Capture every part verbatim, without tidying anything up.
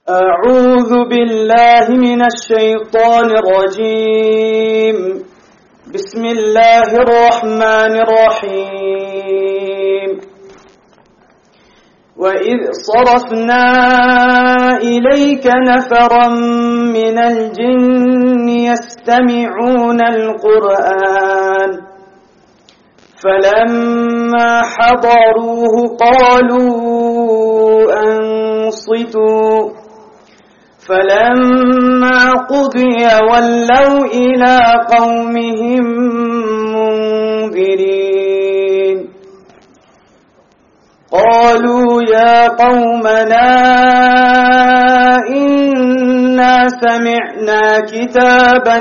أعوذ بالله من الشيطان الرجيم. بسم الله الرحمن الرحيم. وإذ صرفنا إليك نفرا من الجن يستمعون القرآن فلما حضروه قالوا أنصتوا فلما قضي ولوا إلى قومهم منذرين. قالوا يا قومنا إنا سمعنا كتابا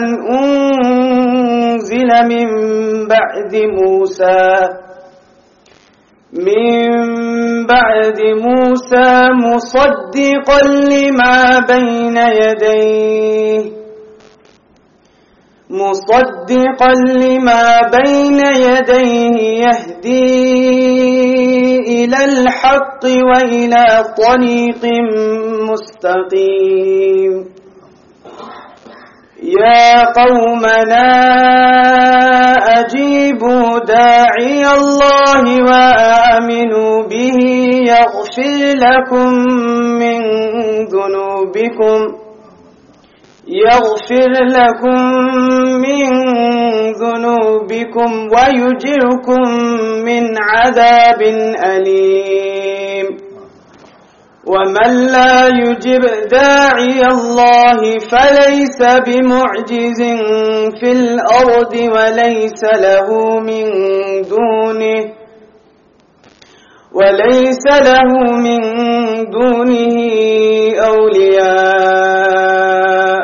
أنزل من بعد موسى من بعد موسى مصدقا لما بين يديه مصدقا لما بين يديه يهدي إلى الحق وإلى طريق مستقيم. يا قومنا أجيبوا داعي الله وآمنوا به يغفر لكم من ذنوبكم يغفر لكم من ذنوبكم ويجركم من عذاب أليم. ومن لا يجب داعي الله فليس بمعجز في الأرض وليس له من دونه وليس له من دونه أولياء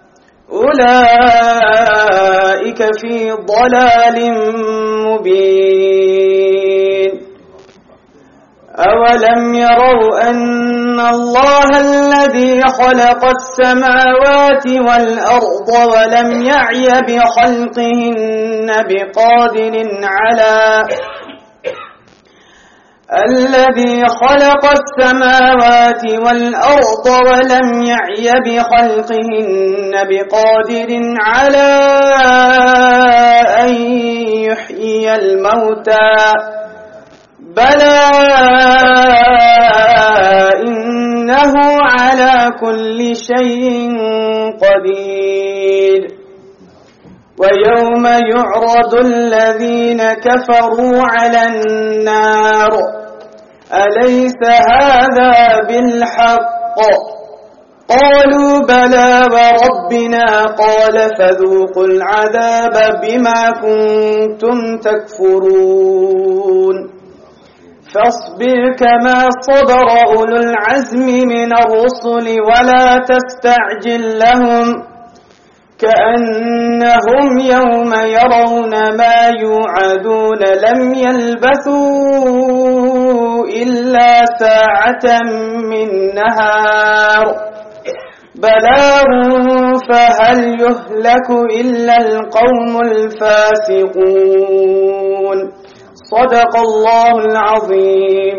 أولئك في ضلال مبين. أولم يروا أن الله الذي خلق السماوات والأرض ولم يعي بخلقهن بقادر على الذي خلق السماوات والأرض ولم يعي بخلقهن بقادر على أن يحيي الموتى بلى إنه على كل شيء قدير. ويوم يعرض الذين كفروا على النار أليس هذا بالحق؟ قالوا بلى وربنا قال فذوقوا العذاب بما كنتم تكفرون. فاصبر كما صبر أولو العزم من الرسل ولا تستعجل لهم كأنهم يوم يرون ما يوعدون لم يلبثوا إلا ساعة من نهار بلاغ فهل يهلك إلا القوم الفاسقون. صدق الله العظيم.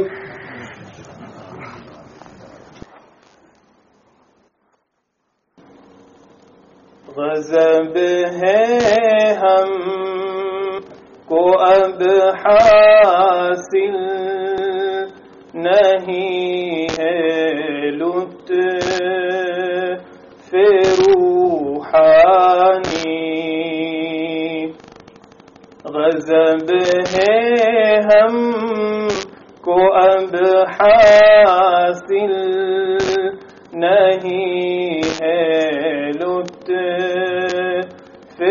गज़ब है हम को अब हासिल नहीं है लुत्फ़ रूहानी। गज़ब है हम को अब हासिल नहीं है लुत्फ़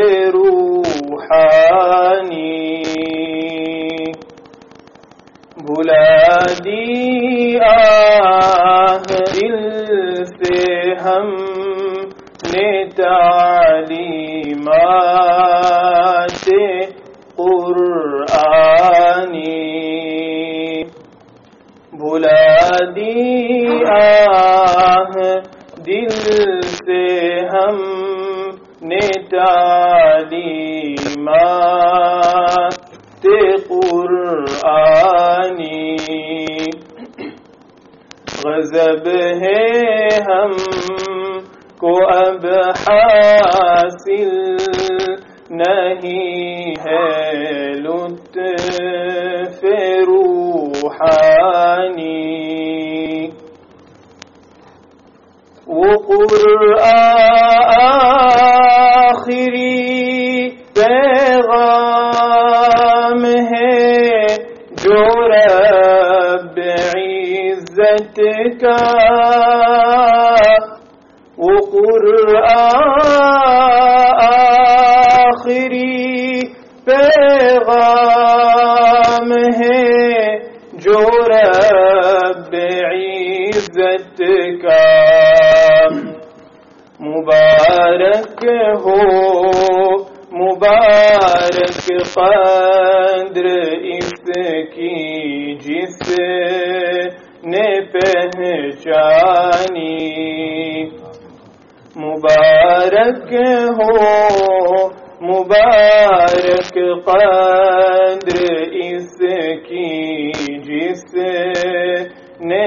रूहानी। भुला दी आह दिल से हमने तालीमाते कुरआनी। भुला दी आह दिल से हमने तालीमाते कुरआनी। غضب ہے ہم کو اب حاصل نہیں ہے لطف روحانی. وہ قرآن آخری پیغام ہے جو رب عزت کا. وہ قرآن آخری پیغام ہے جو رب عزت کا. مبارک ہو مبارک قدر اس کی جس نے پہچانی. مبارک ہو مبارک قدر اس کی جس نے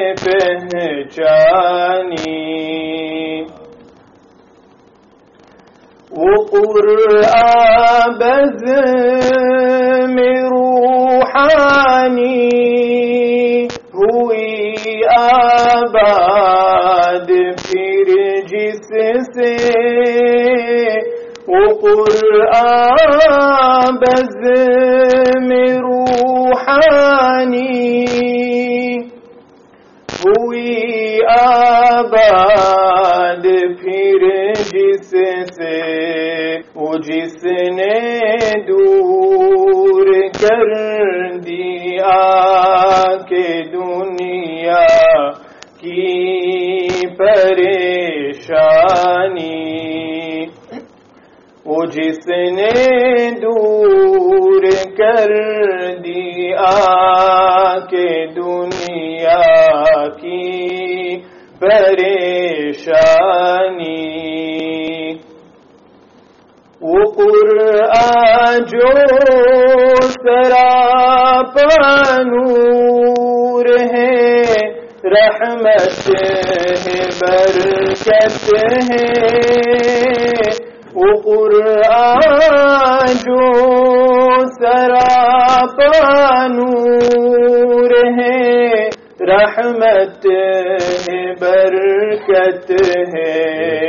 پہچانی. وہ قرآن بزم روحانی ہوئی آباد پھر جس سے. وہ قرآن بزم روحانی ہوئی آباد پھر جس سے. وہ جس نے دور کر دیا کہ دنیا کی پریشانی. وہ جس نے دور کر دیا کہ دنیا کی پریشانی. وہ قرآن جو سراپا نور ہے رحمت ہے برکت ہے. وہ قرآن جو سراپا نور ہے رحمت ہے برکت ہے.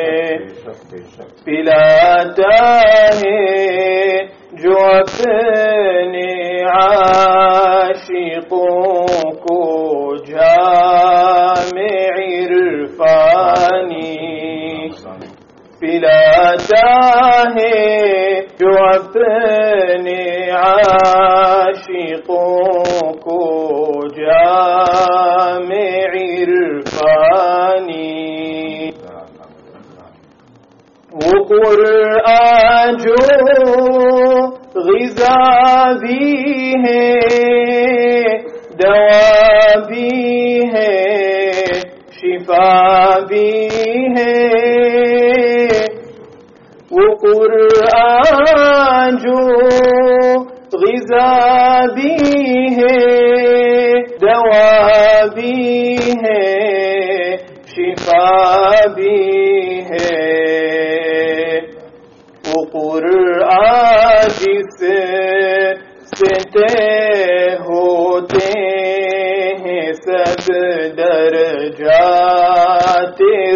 پلاتا ہے جو اپنے عاشقوں کو جام عرفانی. پلاتا ہے جو اپنے عاشقوں کو جام عرفانی. وہ قرآن جو غذا بھی ہے دوا بھی ہے شفا بھی ہے. وہ قرآن جو غذا بھی ہے دوا بھی ہے شفا بھی ہے. وہ قرآن جس سے طے ہوتے ہیں سب درجات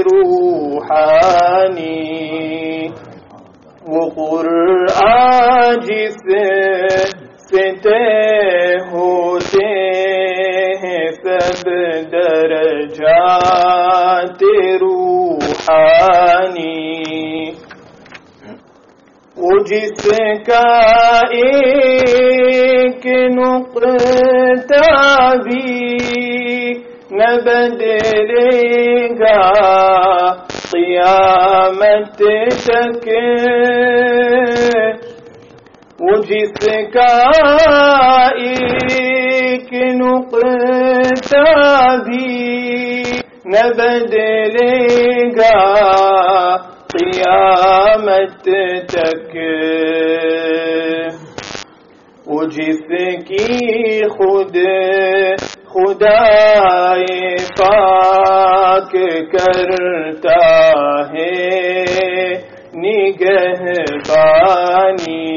روحانی. وہ قرآن جس سے طے ہوتے ہیں سب درجات روحانی. وہ جس کا ایک نقطہ بھی نہ بدلے گا قیامت تک. وہ جس کا ایک نقطہ بھی نہ بدلے گا قیامت تک. وہ جس کی خود خدائے پاک کرتا ہے نگہبانی،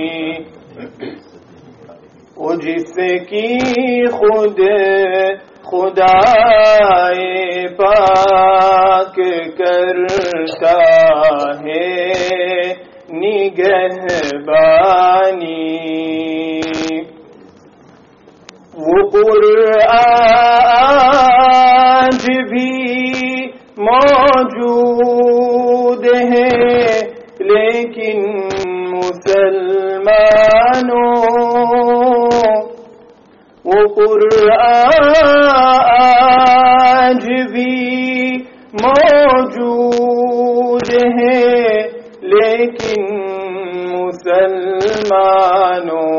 وہ جس کی خود خدائے پاک کرتا ہے نگہبانی، وہ قرآن آج بھی موجود ہے لیکن مسلمانوں، وہ قرآن آج بھی موجود ہے لیکن مسلمانوں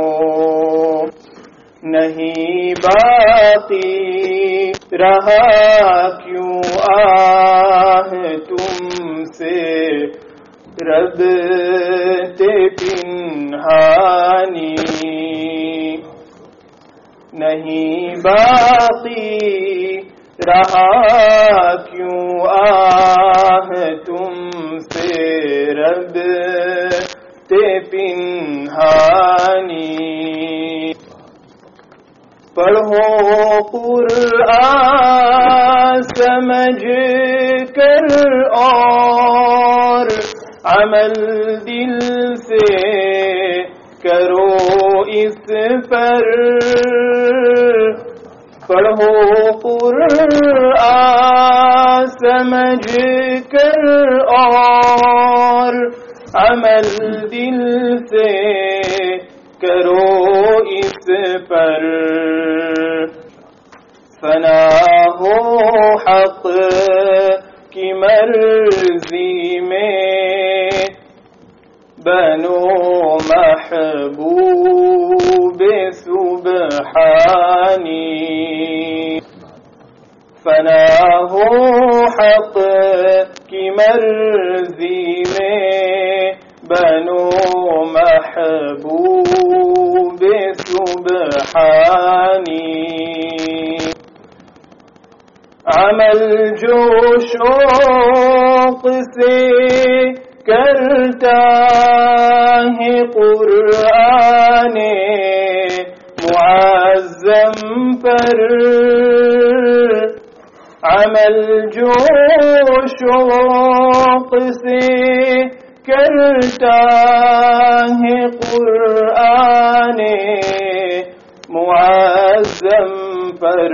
نہیں باقی رہا کیوں آہ تم سے رب تے پنہانی، نہیں باقی رہا کیوں آہ تم سے رب تے پنہانی، پڑھو قرآن سمجھ کر اور عمل دل سے کرو اس پر، پڑھو قرآن سمجھ کر اور عمل دل سے کرو اس پر، فنا ہو حق کی مرضی میں بنو محبوب سبحانی، فنا ہو حق کی مرضی میں بنو محبوب سبحانی، عمل جو شوق سے کرتا ہے قرآن معظم پر، عمل جو شوق سے کرتا ہے قرآن معظم پر،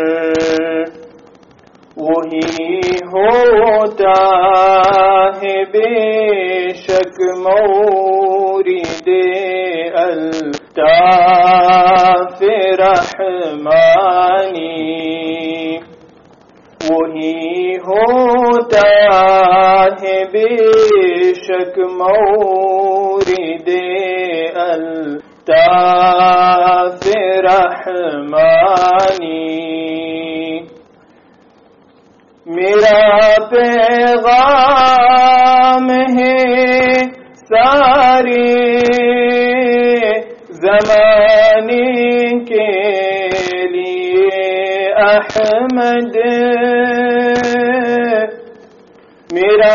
وہی ہوتا ہے بے شک مورد الطاف رحمانی، وہی ہوتا ہے بے شک مورد الطاف رحمانی، میرا پیغام ہے سارے زمانے کے لیے احمد، میرا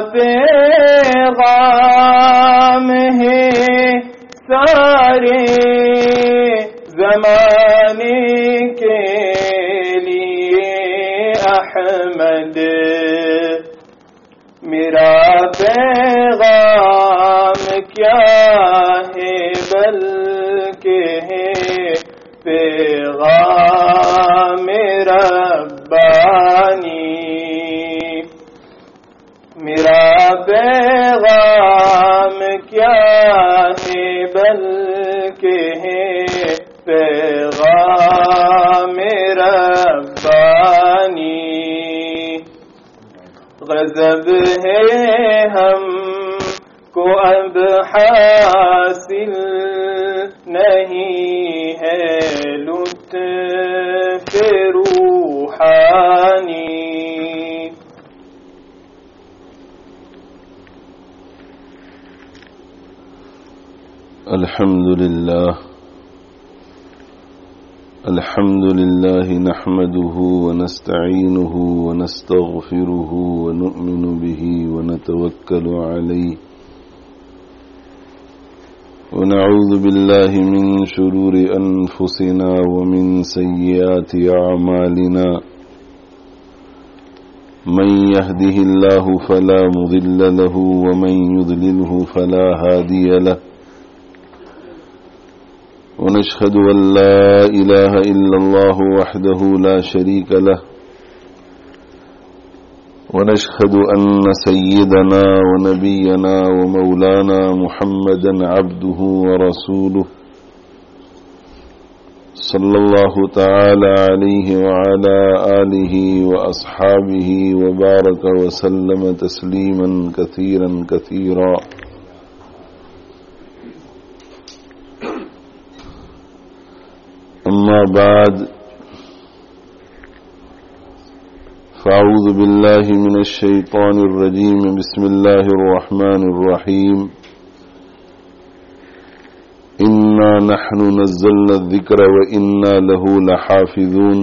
پیغام ہے سارے زمانے کے لیے احمد، میرا پیغام کیا ہے بلکہ ہے پیغام ربانی، میرا پیغام کیا ہے بلکہ ہے پیغام ربانی، غضب ہے ہم کو اب حاصل نہیں ہے لطف روحانی، الحمد للہ الحمد لله نحمده ونستعينه ونستغفره ونؤمن به ونتوكل عليه ونعوذ بالله من شرور أنفسنا ومن سيئات أعمالنا من يهده الله فلا مضل له ومن يضلله فلا هادي له ونشهد أن لا إله إلا الله وحده لا شريك له ونشهد أن سيدنا ونبينا ومولانا محمدا عبده ورسوله صلى الله تعالى عليه وعلى آله وأصحابه وبارك وسلم تسليما كثيرا كثيرا. أما بعد فأعوذ بالله من الشيطان الرجيم. بسم الله الرحمن الرحيم. إنا نحن نزلنا الذكر وإنا له لحافظون.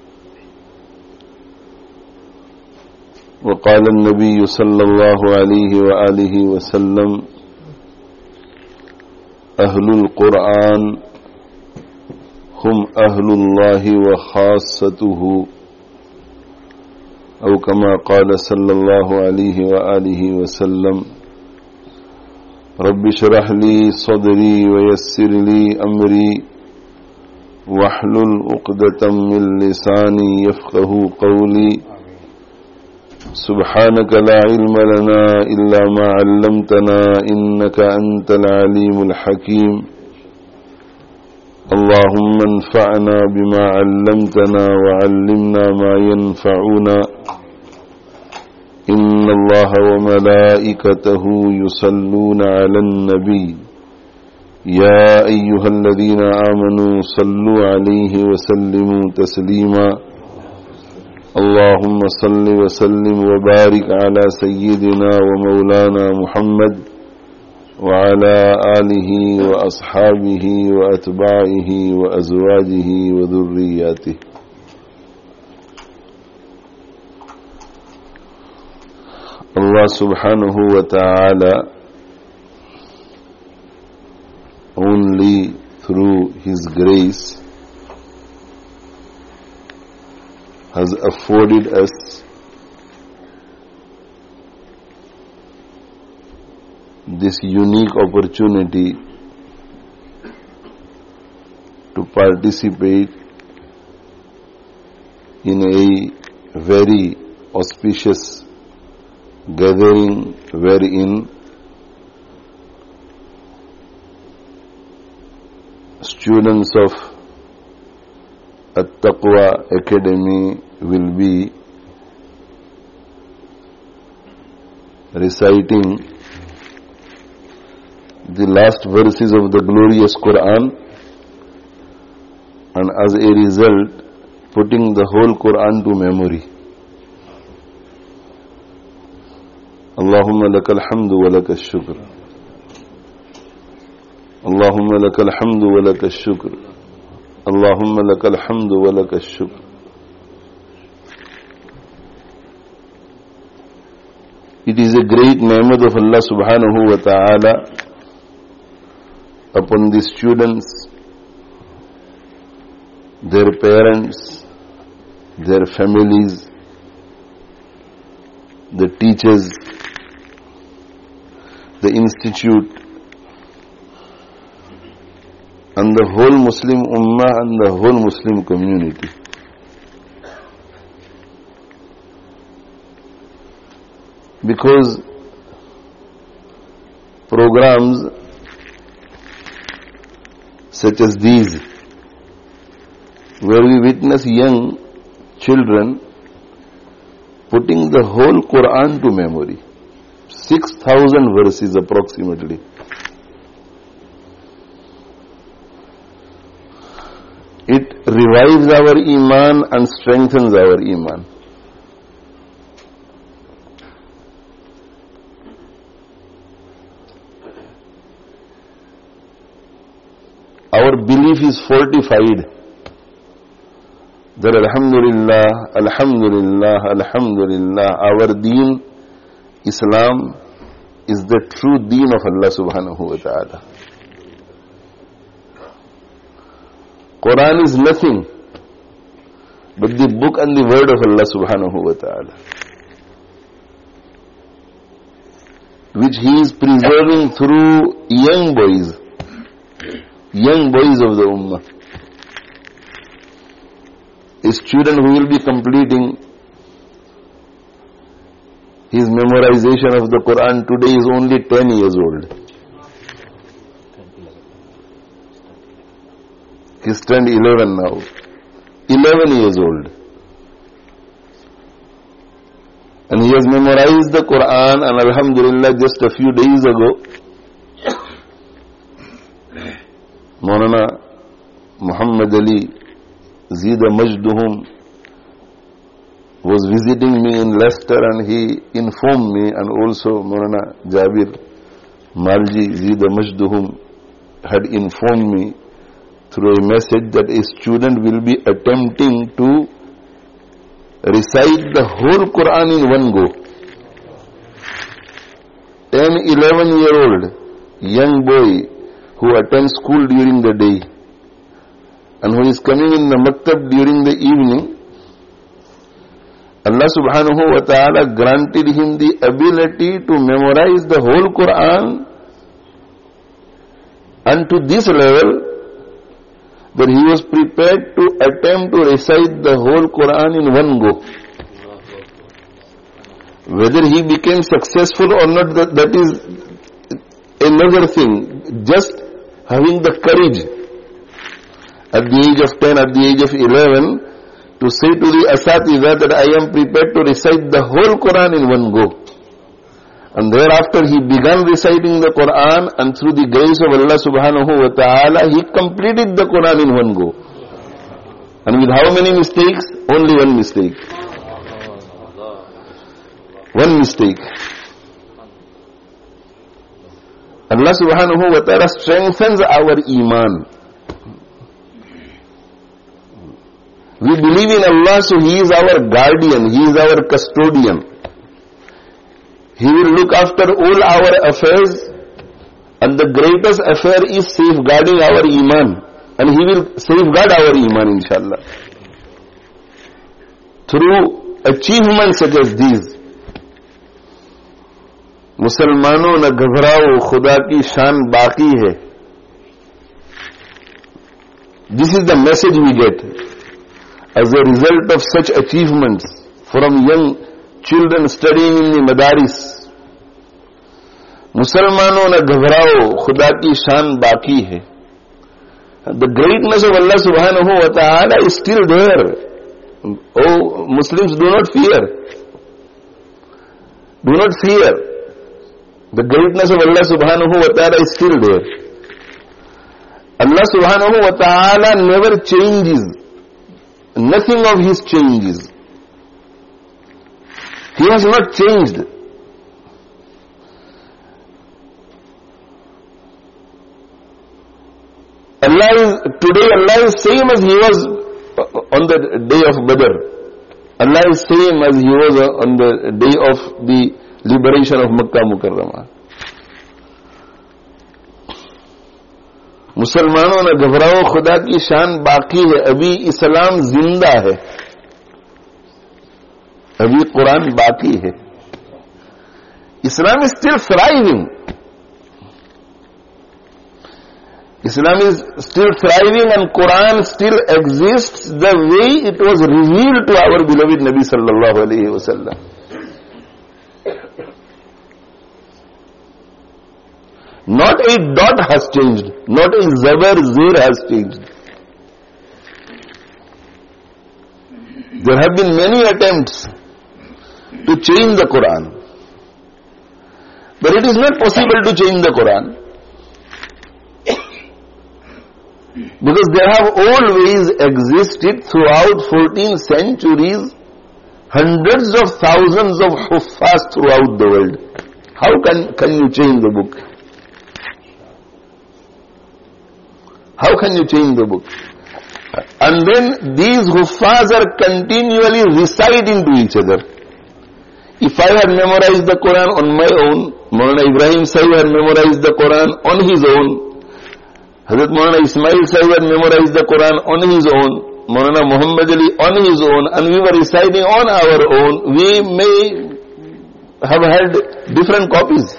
وقال النبي صلى الله عليه وآله وسلم أهل القرآن هم أهل الله وخاصته أو كما قال صلى الله عليه وآله وسلم رب اشرح لي صدري ويسر لي أمري واحلل عقدة من لساني يفقه قولي سبحانك لا علم لنا إلا ما علمتنا إنك أنت العليم الحكيم. اللهم انفعنا بما علمتنا وعلمنا ما ينفعنا إن الله وملائكته يصلون على النبي يا أيها الذين آمنوا صلوا عليه وسلموا تسليما. اللهم صل وسلم وبارك على سيدنا ومولانا محمد وعلى آله وأصحابه وأتباعه وأزواجه وذرياته. Allah subhanahu wa ta'ala only through His grace has afforded us this unique opportunity to participate in a very auspicious gathering wherein students of At-Taqwa Academy will be reciting the last verses of the glorious Quran, and as a result putting the whole Quran to memory. Allahumma lakal hamdu wa lakal shukr. Allahumma lakal hamdu wa lakal shukr. Allahumma lakal hamdu wa lakal shukr. It is a great ni'mat of Allah subhanahu wa ta'ala upon the students, their parents, their families, the teachers, the institute, and the whole Muslim Ummah and the whole Muslim community. Because programs such as these, where we witness young children putting the whole Quran to memory, six thousand verses approximately. It revives our Iman and strengthens our Iman. Our belief is fortified that Alhamdulillah, Alhamdulillah, Alhamdulillah, our deen, Islam, is the true deen of Allah subhanahu wa ta'ala. Quran is nothing but the book and the word of Allah subhanahu wa ta'ala, which He is preserving through young boys, young boys of the Ummah. A student who will be completing his memorization of the Quran today is only ten years old. He's turned eleven now. eleven years old. And he has memorized the Quran, and Alhamdulillah, just a few days ago, Maulana Muhammad Ali Zida Majduhum was visiting me in Leicester, and he informed me, and also Maulana Jabir Malji Zida Majduhum had informed me through a message that a student will be attempting to recite the whole Quran in one go. ten, eleven year old young boy who attends school during the day and who is coming in the maktab during the evening, Allah subhanahu wa ta'ala granted him the ability to memorize the whole Quran, and to this level that he was prepared to attempt to recite the whole Quran in one go. Whether he became successful or not, that, that is another thing. Just having the courage at the age of ten, at the age of eleven, to say to the Asatiza that I am prepared to recite the whole Quran in one go. And thereafter he began reciting the Quran, and through the grace of Allah subhanahu wa ta'ala, he completed the Quran in one go. And with how many mistakes? Only one mistake. One mistake. Allah subhanahu wa ta'ala strengthens our iman. We believe in Allah, so He is our guardian, He is our custodian. He will look after all our affairs, and the greatest affair is safeguarding our iman, and He will safeguard our iman, inshallah. Through achievements such as these, मुसलमानों न घबराओ खुदा की शान बाकी है. This is the message we get as a result of such achievements from young children studying in the madaris. मुसलमानों न घबराओ खुदा की शान बाकी है. The greatness of Allah subhanahu wa ta'ala is still there. Oh, Muslims, do not fear. Do not fear. The greatness of Allah subhanahu wa ta'ala is still there. Allah subhanahu wa ta'ala never changes. Nothing of His changes. He has not changed. Allah is, today Allah is same as He was on the day of Badr. Allah is same as He was on the day of the liberation of Makkah Mukarramah. मुसलमानों न घबराओ खुदा की शान बाकी है. अभी इस्लाम जिंदा है, अभी कुरान बाकी है. Islam is still thriving. Islam is still thriving, and Quran still exists the way it was revealed to our beloved Nabi sallallahu alayhi wa sallam. Not a dot has changed. Not a zabar zir has changed. There have been many attempts to change the Quran, but it is not possible to change the Quran, because there have always existed throughout fourteen centuries hundreds of thousands of huffaz throughout the world. How can, can you change the book? How can you change the book? And then these huffaz are continually reciting to each other. If I had memorized the Quran on my own, Maulana Ibrahim Sahib had memorized the Quran on his own, Hazrat Maulana Ismail Sahib had memorized the Quran on his own, Maulana Muhammad Ali on his own, and we were reciting on our own, we may have had different copies.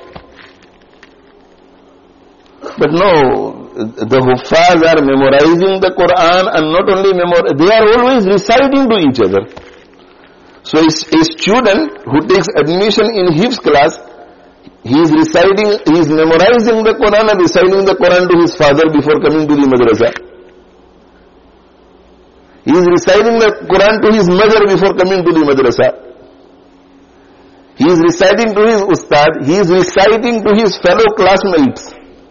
But no, the Huffaz are memorizing the Quran, and not only memor, they are always reciting to each other. So a, a student who takes admission in Hifz class, he is reciting, he is memorizing the Quran and reciting the Quran to his father before coming to the madrasa. He is reciting the Quran to his mother before coming to the madrasa. He is reciting to his ustad, he is reciting to his fellow classmates.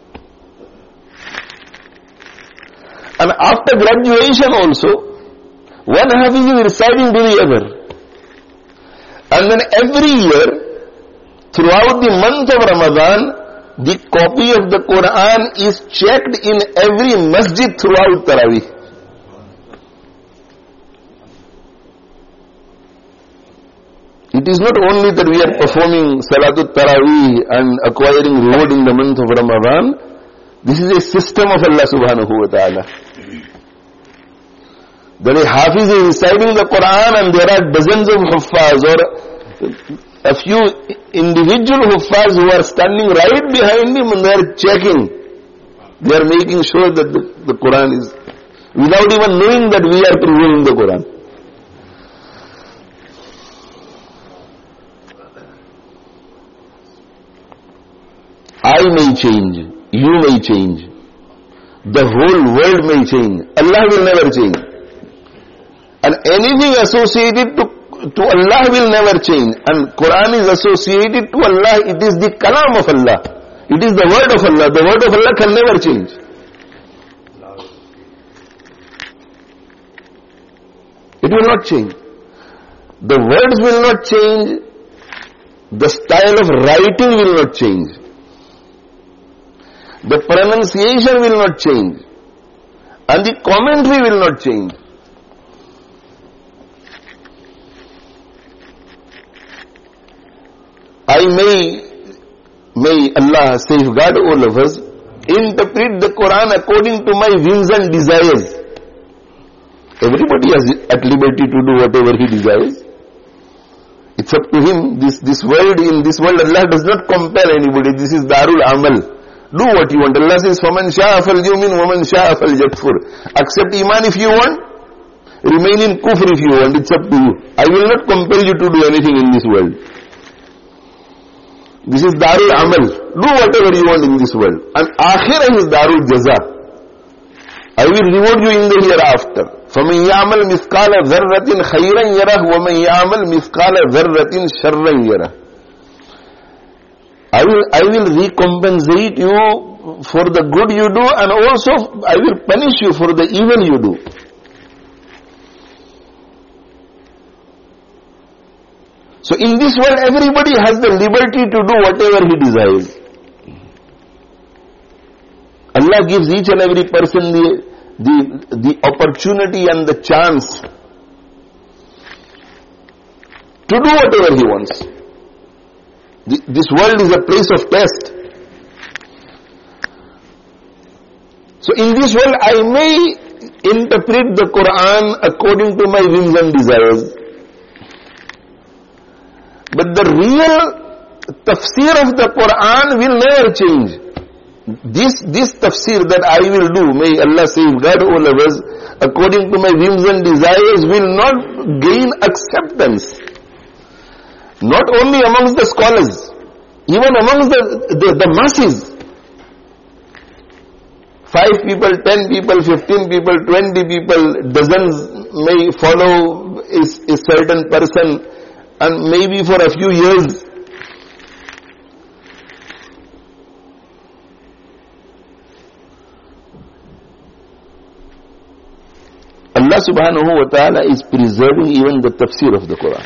And after graduation also, one Hafiz is reciting to the other. And then every year, throughout the month of Ramadan, the copy of the Quran is checked in every masjid throughout Taraweeh. It is not only that we are performing Salatul Taraweeh and acquiring reward in the month of Ramadan. This is a system of Allah subhanahu wa ta'ala. That a Hafiz is reciting the Quran and there are dozens of Huffaz or a few individual Huffaz who are standing right behind him and they are checking. They are making sure that the, the Quran is, without even knowing that we are preserving the Quran. I may change. You may change. The whole world may change. Allah will never change. And anything associated to, to Allah will never change. And Quran is associated to Allah. It is the kalam of Allah. It is the word of Allah. The word of Allah can never change. It will not change. The words will not change. The style of writing will not change. The pronunciation will not change. And the commentary will not change. I may, may Allah safeguard all of us, interpret the Quran according to my whims and desires. Everybody is at liberty to do whatever he desires. It's up to him. This, this world, in this world, Allah does not compel anybody. This is Darul Amal. Do what you want. Allah says, فَمَنْ شَاءَ فَلْيُؤْمِنْ وَمَنْ شَاءَ فَلْيَكْفُرْ. Accept Iman if you want. Remain in Kufr if you want. It's up to you. I will not compel you to do anything in this world. This is Darul Amal. Do whatever you want in this world. And Akhirah is Darul Jaza. I will reward you in the hereafter. فَمَنْ يَعْمَلْ مِثْقَالَ ذَرَّةٍ خَيْرًا يَرَهُ وَمَنْ يَعْمَلْ مِثْقَالَ ذَرَّةٍ شَرًّا يَرَهُ. I will, I will recompensate you for the good you do, and also I will punish you for the evil you do. So in this world, everybody has the liberty to do whatever he desires. Allah gives each and every person the, the, the opportunity and the chance to do whatever he wants. This world is a place of test. So in this world, I may interpret the Quran according to my whims and desires. But the real tafsir of the Quran will never change. This, this tafsir that I will do, may Allah safeguard all of us, according to my whims and desires, will not gain acceptance. Not only amongst the scholars, even amongst the, the, the masses. Five people, ten people, fifteen people, twenty people, dozens may follow a, a certain person, and maybe for a few years. Allah subhanahu wa ta'ala is preserving even the tafsir of the Quran.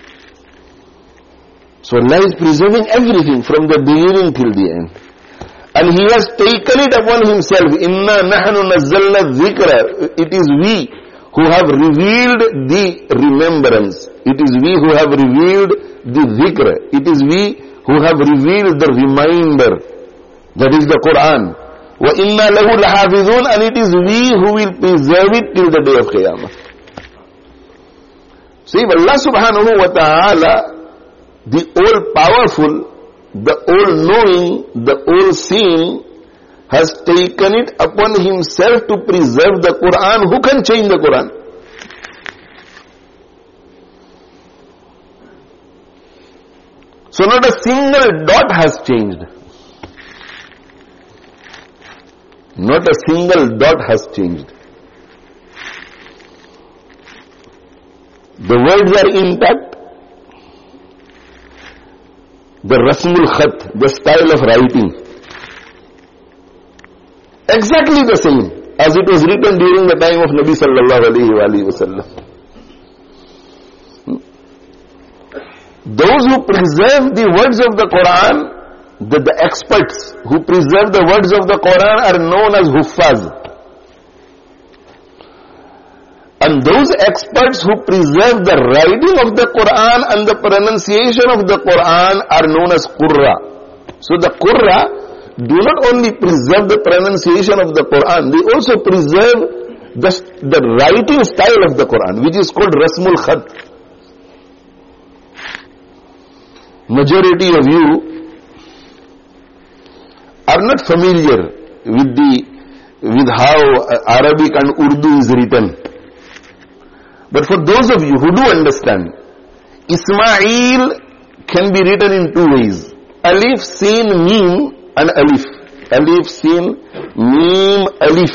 So Allah is preserving everything from the beginning till the end. And he has taken it upon himself. Inna nahnu nazzalna dhikra. It is we who have revealed the remembrance. It is we who have revealed the dhikr. It is we who have revealed the reminder. That is the Quran. Wa inna lahu lahafidhun. And it is we who will preserve it till the day of Qiyamah. See, Allah subhanahu wa ta'ala, the all-powerful, the all-knowing, the all-seeing, has taken it upon himself to preserve the Quran. Who can change the Quran? So not a single dot has changed. Not a single dot has changed. The words are intact. The rasmul khat, the style of writing, exactly the same as it was written during the time of Nabi sallallahu alayhi wa sallam. Those who preserve the words of the Quran, the, the experts who preserve the words of the Quran are known as huffaz. And those experts who preserve the writing of the Quran and the pronunciation of the Quran are known as qurra. So the qurra do not only preserve the pronunciation of the Quran, they also preserve the, the writing style of the Quran, which is called rasmul khat. Majority of you are not familiar with the with how Arabic and Urdu is written. But for those of you who do understand, Ismail can be written in two ways. Alif, Sin, Mim and Alif. Alif, Sin, Mim, Alif.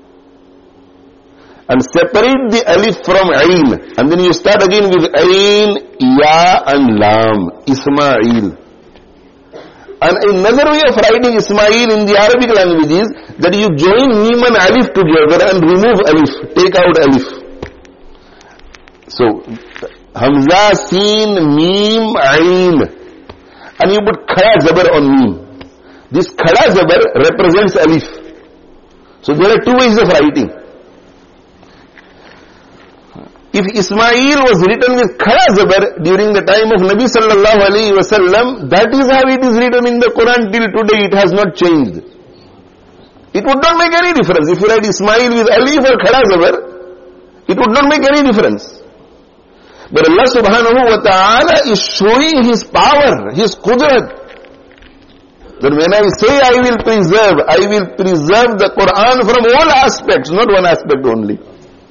And separate the Alif from Ain. And then you start again with Ain, Ya and Lam. Ismail. And another way of writing Ismail in the Arabic language is that you join Mim and Alif together and remove Alif. Take out Alif. So, Hamza, Sin, Mim, Ain. And you put Khada Zabar on Mim. This Khada Zabar represents Alif. So there are two ways of writing. If Ismail was written with Khada Zabar during the time of Nabi sallallahu alayhi wa sallam, that is how it is written in the Quran till today. It has not changed. It would not make any difference. If you write Ismail with Alif or Khada Zabar, it would not make any difference. But Allah subhanahu wa ta'ala is showing His power, His qudrat. That when I say I will preserve, I will preserve the Quran from all aspects, not one aspect only.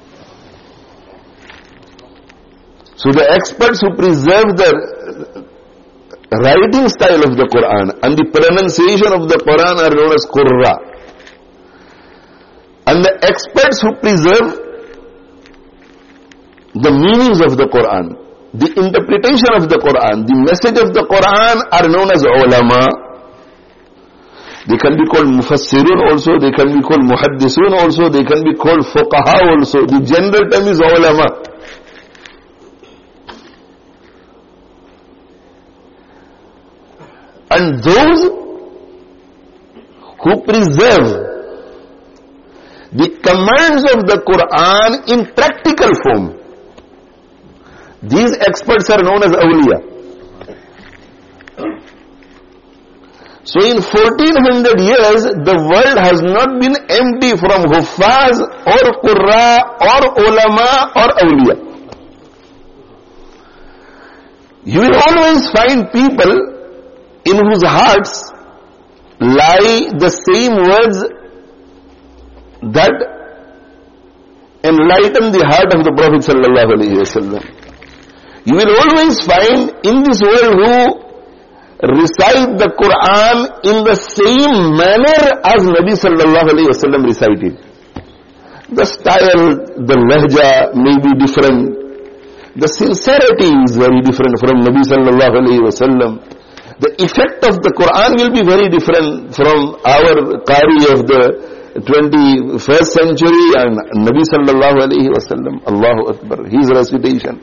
So the experts who preserve the writing style of the Quran and the pronunciation of the Quran are known as qurra. And the experts who preserve the meanings of the Quran, the interpretation of the Quran, the message of the Quran are known as ulama. They can be called mufassirun also, they can be called muhaddisun also, they can be called fuqaha also. The general term is ulama. And those who preserve the commands of the Quran in practical form, these experts are known as awliya. So in fourteen hundred years, the world has not been empty from huffaz or qurra or ulama or awliya. You will always find people in whose hearts lie the same words that enlighten the heart of the Prophet sallallahu alaihi wasallam. You will always find in this world who recite the Quran in the same manner as Nabi sallallahu alayhi wa sallam recited. The style, the lahja may be different. The sincerity is very different from Nabi sallallahu alayhi wa sallam. The effect of the Quran will be very different from our Qari of the twenty-first century and Nabi sallallahu alayhi wa sallam. Allahu Akbar. His recitation.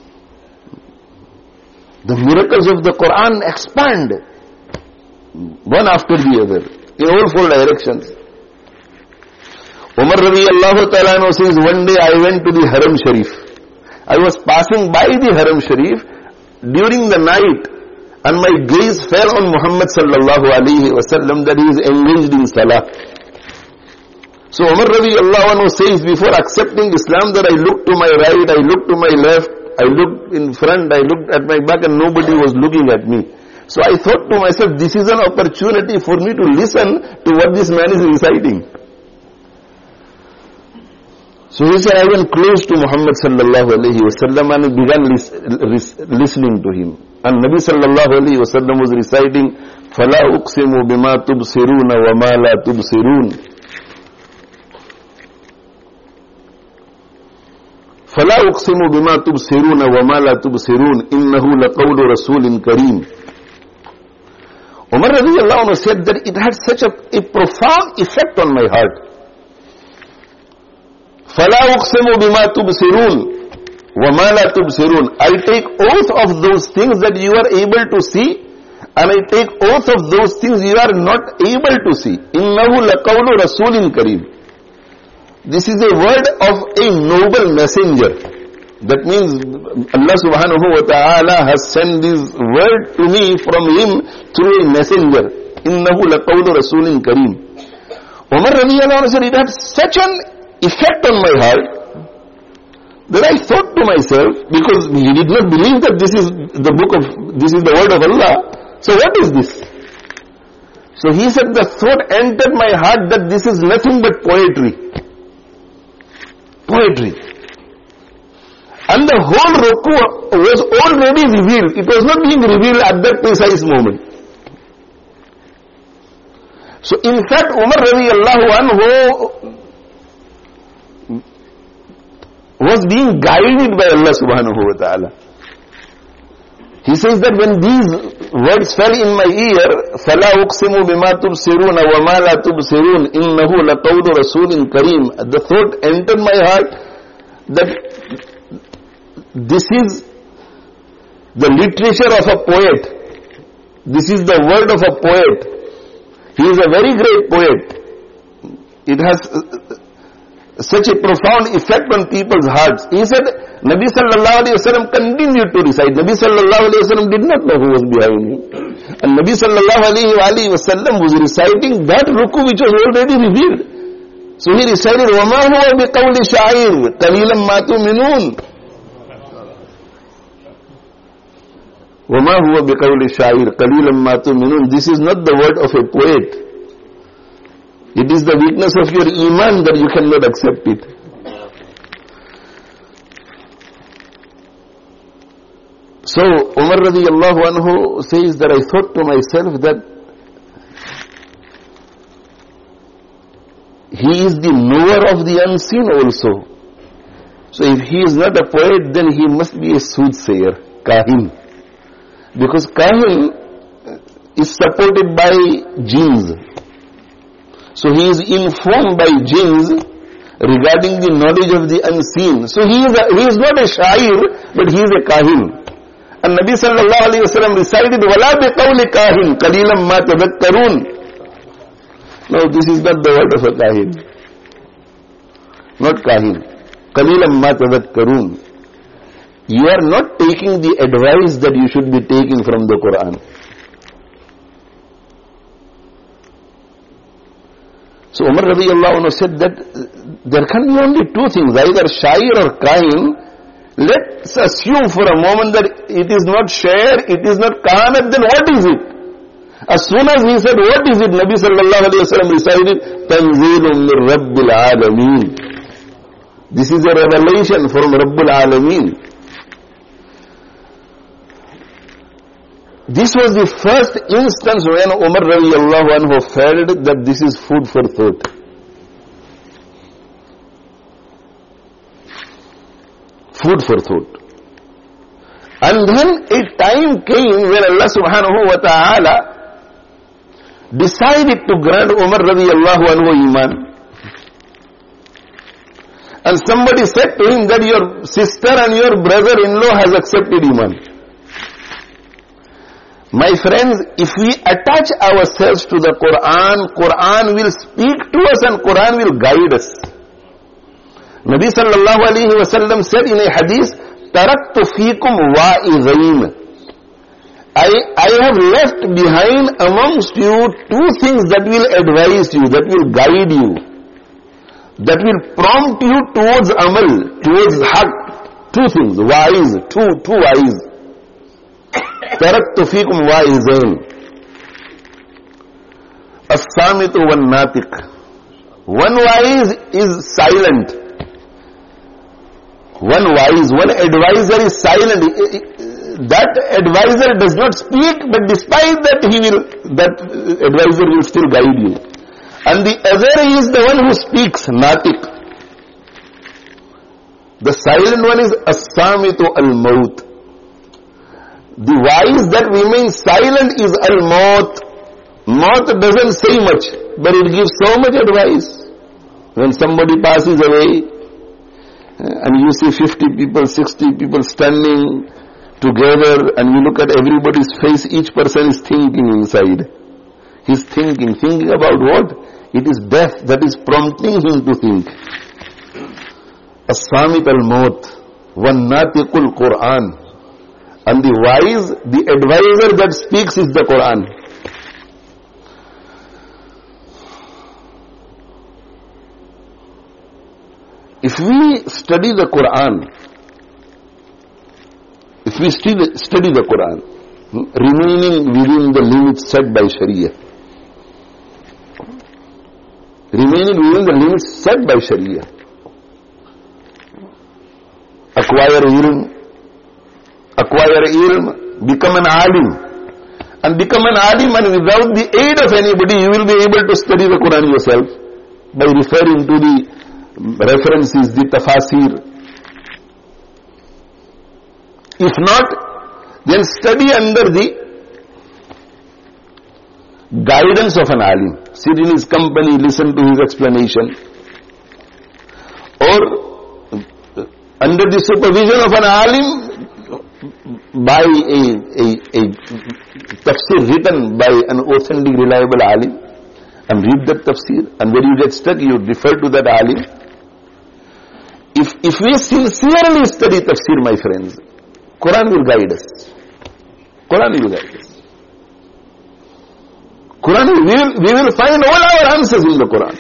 The miracles of the Quran expand. one after the other, in all four directions. Umar radiyallahu ta'ala anhu says, one day I went to the Haram Sharif. I was passing by the Haram Sharif during the night, and my gaze fell on Muhammad sallallahu alaihi wasallam, that he is engaged in salah. So Umar radiyallahu anhu says, before accepting Islam, that I looked to my right, I looked to my left, I looked in front, I looked at my back, and nobody was looking at me. So I thought to myself, this is an opportunity for me to listen to what this man is reciting. So he said, I went close to Muhammad sallallahu alayhi wa sallam and began lis lis listening to him. And Nabi sallallahu alayhi wa sallam was reciting, فَلَا أُقْسِمُ بِمَا تُبْصِرُونَ وَمَا لَا تُبْصِرُونَ فَلَا أُقْسِمُ بِمَا تُبْصِرُونَ وَمَا لَا تُبْصِرُونَ إِنَّهُ لَقَوْلُ رَسُولٍ كَرِيمٍ. Umar radiyallahu anhu said that it had such a, a profound effect on my heart. فَلَا أُقْسِمُ بِمَا تُبْصِرُونَ وَمَا لَا تُبْصِرُونَ. I take oath of those things that you are able to see, and I take oath of those things you are not able to see. إِنَّهُ لَقَوْلُ رَسُولٍ كَرِيمٍ. This is a word of a noble messenger. That means Allah subhanahu wa ta'ala has sent this word to me from him through a messenger. إِنَّهُ لَقَوْلُ رَسُولٍ كَرِيمٍ. Umar radiyallahu anhu said, it had such an effect on my heart that I thought to myself, because he did not believe that this is the book of, this is the word of Allah. So what is this? So he said, the thought entered my heart that this is nothing but poetry. Poetry. And the whole ruku was already revealed. It was not being revealed at that precise moment. So in fact, Umar radiyallahu anhu was being guided by Allah subhanahu wa ta'ala. He says that when these words fell in my ear, فَلَا أُقْسِمُ بِمَا تُبْصِرُونَ وَمَا لَا تُبْصِرُونَ إِنَّهُ لَقَوْلُ رَسُولٍ كَرِيمٍ. The thought entered my heart that this is the literature of a poet. This is the word of a poet. He is a very great poet. It has such a profound effect on people's hearts. He said, Nabi sallallahu alayhi wa sallam continued to recite. Nabi sallallahu alayhi wa sallam did not know who was behind him. And Nabi sallallahu alayhi wa sallam was reciting that ruku which was already revealed. So he recited, وَمَا هُوَ بِقَوْلِ شَعِيرٍ قَلِيلًا مَا تُؤْمِنُونَ. وَمَا هُوَ بِقَوْلِ شَعِيرٍ قَلِيلًا مَا تُؤْمِنُونَ. This is not the word of a poet. It is the weakness of your iman that you cannot accept it. So Umar radiyallahu anhu says that I thought to myself that he is the knower of the unseen also. So if he is not a poet, then he must be a soothsayer, kahin. Because kahin is supported by jinns. So he is informed by jinns regarding the knowledge of the unseen. So he is, a, he is not a shair, but he is a kahin. And Nabi sallallahu alayhi wa sallam recited, وَلَا بِقَوْلِ كَاهِنْ قَلِيلًا مَا تَذَكَّرُونَ. No, this is not the word of a kahin. Not kahin. قَلِيلًا مَا تَذَكَّرُونَ. You are not taking the advice that you should be taking from the Quran. So Umar radiyallahu anhu said that there can be only two things, either shair or kahin. Let's assume for a moment that it is not shair, it is not kahanat, then what is it? As soon as he said, what is it? Nabi sallallahu alayhi wa sallam recited, Tanzeelun min Rabbil Alameen. This is a revelation from Rabbul Alameen. This was the first instance when Umar radiyallahu anhu felt that this is food for thought. Food for thought. And then a time came when Allah subhanahu wa ta'ala decided to grant Umar radiyallahu anhu iman. And somebody said to him that your sister and your brother-in-law has accepted iman. My friends, if we attach ourselves to the Quran, Quran will speak to us and Quran will guide us. Nabi sallallahu alayhi wa sallam said in a hadith, Taraktu fikum wa'izain. I, I have left behind amongst you two things that will advise you, that will guide you, that will prompt you towards amal, towards haqq. Two things, wise, two, two wise. Taraktu fikum wa'izain. As-samitu wan-natiq. One wise is silent. One wise, one advisor is silent. That advisor does not speak, but despite that he will, that advisor will still guide you. And the other is the one who speaks, natiq. The silent one is as-samitu al-maut. The wise that remains silent is al-maut. Maut doesn't say much, but it gives so much advice. When somebody passes away, and you see fifty people, sixty people standing together, and you look at everybody's face, each person is thinking inside. He's thinking. Thinking about what? It is death that is prompting him to think. As-samit al-maut, wan-natiqul Qur'an. And the wise, the advisor that speaks is the Quran. If we study the Quran, if we study, study the Quran, remaining within the limits set by Sharia, remaining within the limits set by Sharia, acquire ilm, acquire ilm, become an alim, and become an alim, and without the aid of anybody, you will be able to study the Quran yourself by referring to the references, the tafasir. If not, then study under the guidance of an alim. Sit in his company, listen to his explanation. Or under the supervision of an alim, by a, a, a tafsir written by an authentic, reliable alim, and read that tafsir, and when you get stuck, you refer to that alim. If, if we sincerely study tafsir, my friends, Quran will guide us. Quran will guide us. Quran, we will, we will find all our answers in the Quran.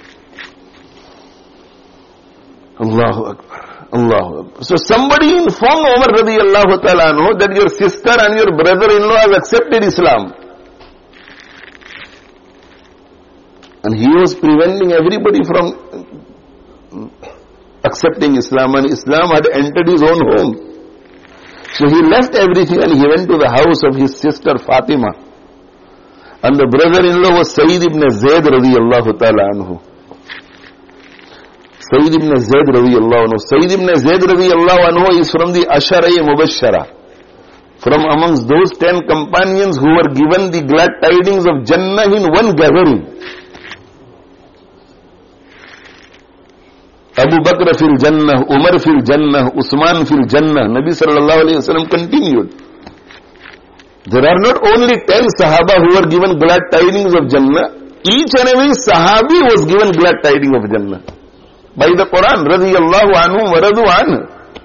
Allahu Akbar. Allahu Akbar. So somebody informed Umar radiyallahu ta'ala anhu that your sister and your brother-in-law have accepted Islam. And he was preventing everybody from accepting Islam, and Islam had entered his own home. So he left everything and he went to the house of his sister Fatima. And the brother-in-law was Sayyid ibn Zayd radiyallahu ta'ala anhu. Sayyid ibn Zayd radiyallahu anhu. Sayyid ibn Zayd radiyallahu anhu is from the Ashara-e Mubashshara. From amongst those ten companions who were given the glad tidings of Jannah in one gathering. Abu Bakr fil Jannah, Umar fil Jannah, Usman fil Jannah. Nabi sallallahu alayhi wa sallam continued. There are not only ten Sahaba who were given glad tidings of Jannah. Each and every Sahabi was given glad tidings of Jannah by the Quran. Radiyallahu anhum wa radu anhu.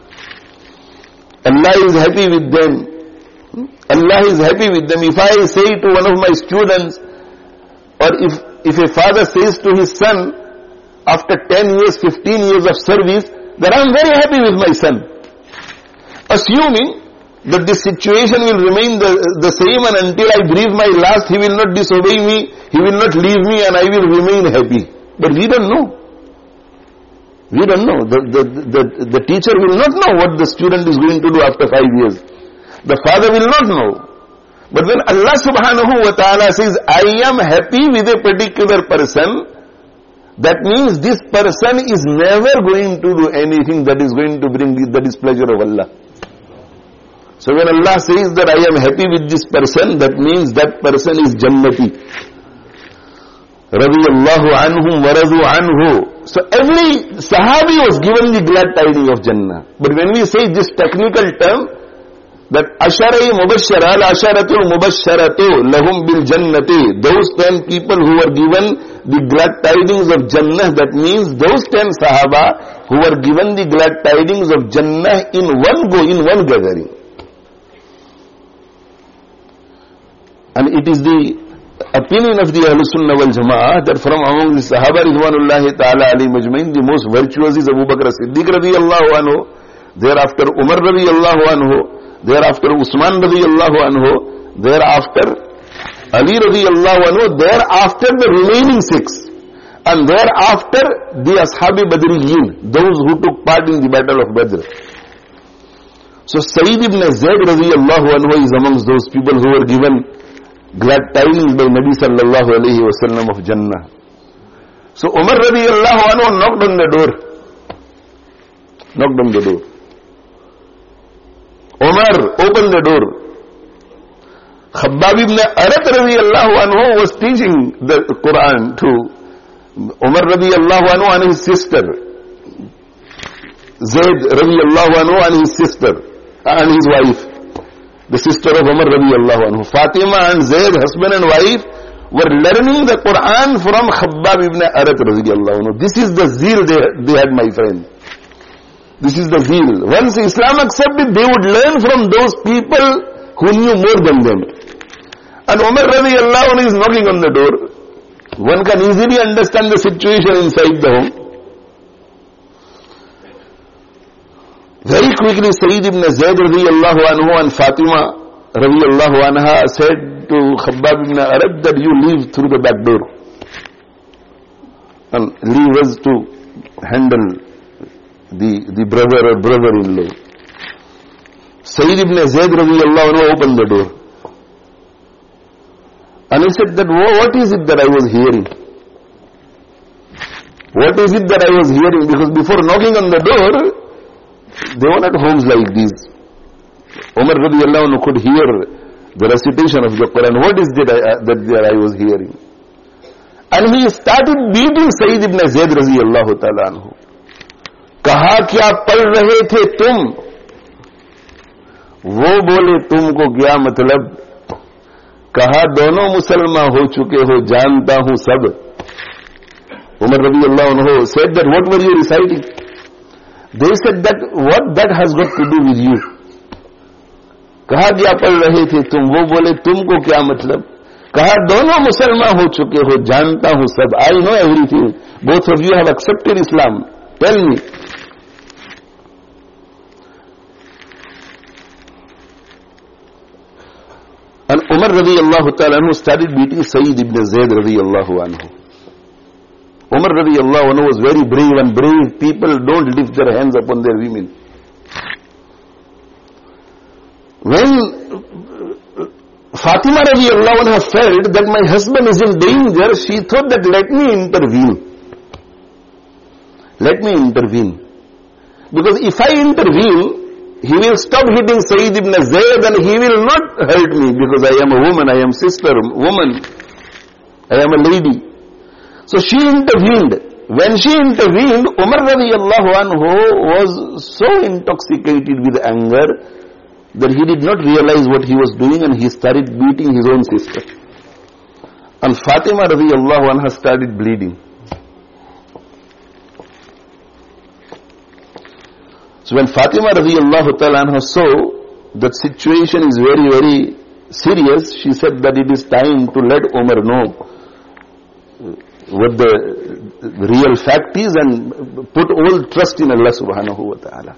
Allah is happy with them. Allah is happy with them. If I say to one of my students, or if, if a father says to his son, after ten years, fifteen years of service, that I am very happy with my son, assuming that this situation will remain the, the same, and until I breathe my last, he will not disobey me, he will not leave me, and I will remain happy. But we don't know. We don't know. The, the, the, the teacher will not know what the student is going to do after five years. The father will not know. But when Allah subhanahu wa ta'ala says, I am happy with a particular person, that means this person is never going to do anything that is going to bring the displeasure of Allah. So when Allah says that I am happy with this person, that means that person is Jannati. Radiyallahu anhum wa radu anhu. So every Sahabi was given the glad tidings of Jannah. But when we say this technical term, that Asharai Mubashshara, Asharatul Mubashsharatu, Lahum Bil Jannati, those ten people who were given the glad tidings of Jannah, that means those ten Sahaba who were given the glad tidings of Jannah in one go, in one gathering. And it is the opinion of the Ahlus Sunnah wal Jama'ah that from among the Sahaba Ridwanullahi Ta'ala Ali Majmain, the most virtuous is Abu Bakr Siddiq radiyallahu anhu, thereafter Umar radiyallahu anhu, thereafter Usman radiyallahu anhu, thereafter Ali radiyallahu anhu, thereafter the remaining six, and thereafter the Ashabi Badriyin, those who took part in the battle of Badr. So Sayyid ibn Zayd radiyallahu anhu is amongst those people who were given glad tidings by Nabi sallallahu alayhi wa sallam of Jannah. So Umar radiyallahu anhu knocked on the door. Knocked on the door. Umar opened the door. Khabbab ibn Arat radiyallahu anhu was teaching the Quran to Umar radiyallahu anhu and his sister. Zayd radiyallahu anhu and his sister and his wife. The sister of Umar radiyallahu anhu. Fatima and Zayd, husband and wife, were learning the Quran from Khabbab ibn Arat radiyallahu anhu. This is the zeal they, they had, my friend. This is the zeal. Once Islam accepted, they would learn from those people who knew more than them. And Umar radiyallahu anhu is knocking on the door. One can easily understand the situation inside the home. Very quickly, Sayyid ibn Zayd radiyallahu anhu and Fatima radiyallahu anha said to Khabbab ibn Arat that you leave through the back door. And leave us to handle the, the brother or brother-in-law. Sayyid ibn Zayd radiyallahu anhu opened the door. And he said that, what is it that I was hearing? What is it that I was hearing? Because before knocking on the door, they were not homes like these. Umar radiyallahu anhu could hear the recitation of the Quran. What is that I, that, that I was hearing? And he started beating Sayyid ibn Zayd radiyallahu ta'ala anhu. Kaha kya pal rahe the tum? Wo bole tumko kya matlab? Kaha dono musalman ho chuke ho, janta hu sab. Umar radiyallahu anhu said that, what were you reciting? They said that, what that has got to do with you? Kaha kya pal rahe the tum? Wo bole tumko kya matlab? Kaha dono musalman ho chuke ho, janta hu sab. I know everything. Both of you have accepted Islam. Tell me. And Umar radiyallahu ta'ala anhu started beating Sayyid ibn Zayd radiyallahu anhu. Umar radiyallahu anhu was very brave, and brave people don't lift their hands upon their women. When Fatima radiyallahu anha felt that my husband is in danger, she thought that let me intervene. Let me intervene. Because if I intervene, he will stop hitting Sayyid ibn Zayd and he will not hurt me, because I am a woman, I am sister, woman, I am a lady. So she intervened. When she intervened, Umar radiyallahu anhu was so intoxicated with anger that he did not realize what he was doing, and he started beating his own sister. And Fatima radiyallahu anha started bleeding. So when Fatima radiyallahu ta'ala anha saw that situation is very, very serious, she said that it is time to let Umar know what the real fact is and put all trust in Allah subhanahu wa ta'ala.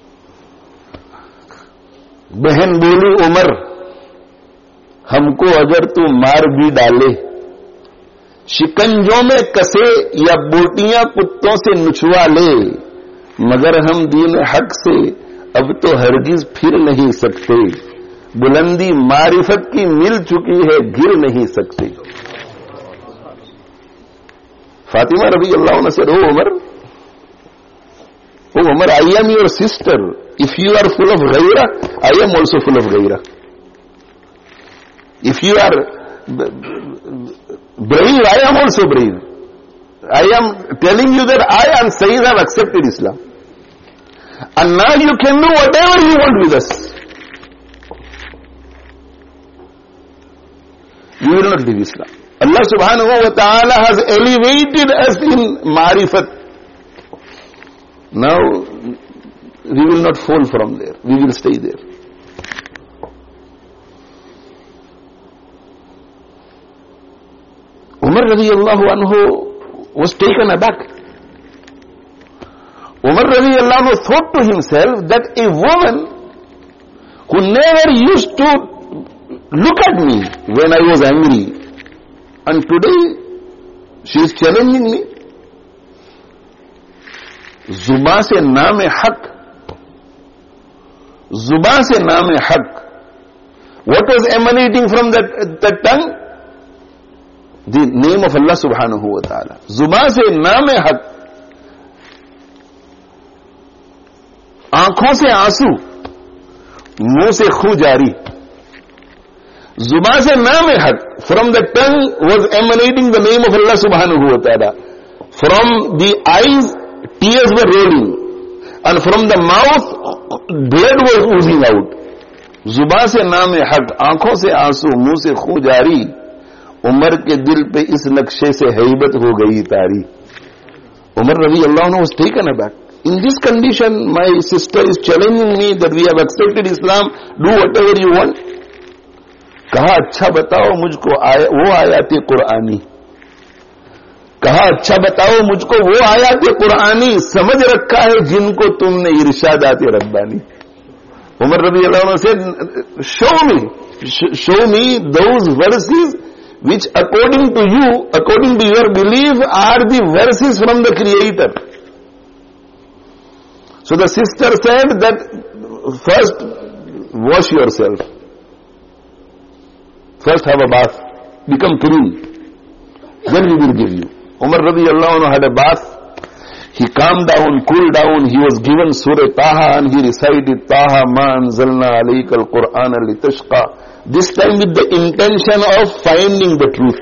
बहन बोली उमर, हमको अगर तू मार भी डाले, शिकंजों में कसे या बोटियां कुत्तों से नुचवा ले, मगर हम दीन हक से अब तो हरगिज फिर नहीं सकते, बुलंदी मारिफत की मिल चुकी है, गिर नहीं सकते. Fatima radiyallahu anha said, oh Umar, oh Umar, I am your sister. If you are full of ghaira, I am also full of ghaira. If you are brave, I am also brave. I am telling you that I and Sayyid have accepted Islam. And now you can do whatever you want with us. we will not leave Islam. Allah subhanahu wa ta'ala has elevated us in marifat. Now, we will not fall from there. We will stay there. Umar radiyallahu anhu was taken aback. Umar radiyallahu anhu thought to himself that a woman who never used to look at me when I was angry, and today she is challenging me. जुबा से नाम हक, जुबा से नाम हक. What was emanating from that, that tongue? The name of Allah subhanahu wa ta'ala. जुबा से नाम हक, आंखों से आंसू, मुंह से खू जारी. जुबा से नाम हक, from the tongue was emanating the name of Allah subhanahu wa ta'ala. From the eyes, tears were rolling, and from the mouth, blood was oozing out. जुबा से नाम हक, आंखों से आंसू, मुंह से खू जारी. उमर के दिल पे इस नक्शे से हैबत हो गई तारी. Umar radiyallahu anhu was taken aback. In this condition, my sister is challenging me that we have accepted Islam, do whatever you want. कहा अच्छा बताओ मुझको आय, वो आयात कुरानी. कहा अच्छा बताओ मुझको वो आयात कुरानी समझ रखा है जिनको तुमने इरशादात Rabbani. Umar radiyallahu anhu said, show me, show me those verses which according to you, according to your belief, are the verses from the Creator. So the sister said that first wash yourself. First have a bath, become clean. Then we will give you. Umar radiyallahu anhu had a bath. He calmed down, cooled down. He was given Surah Taha and he recited Taha ma anzalna alayka al-Qur'ana litashqa. This time with the intention of finding the truth.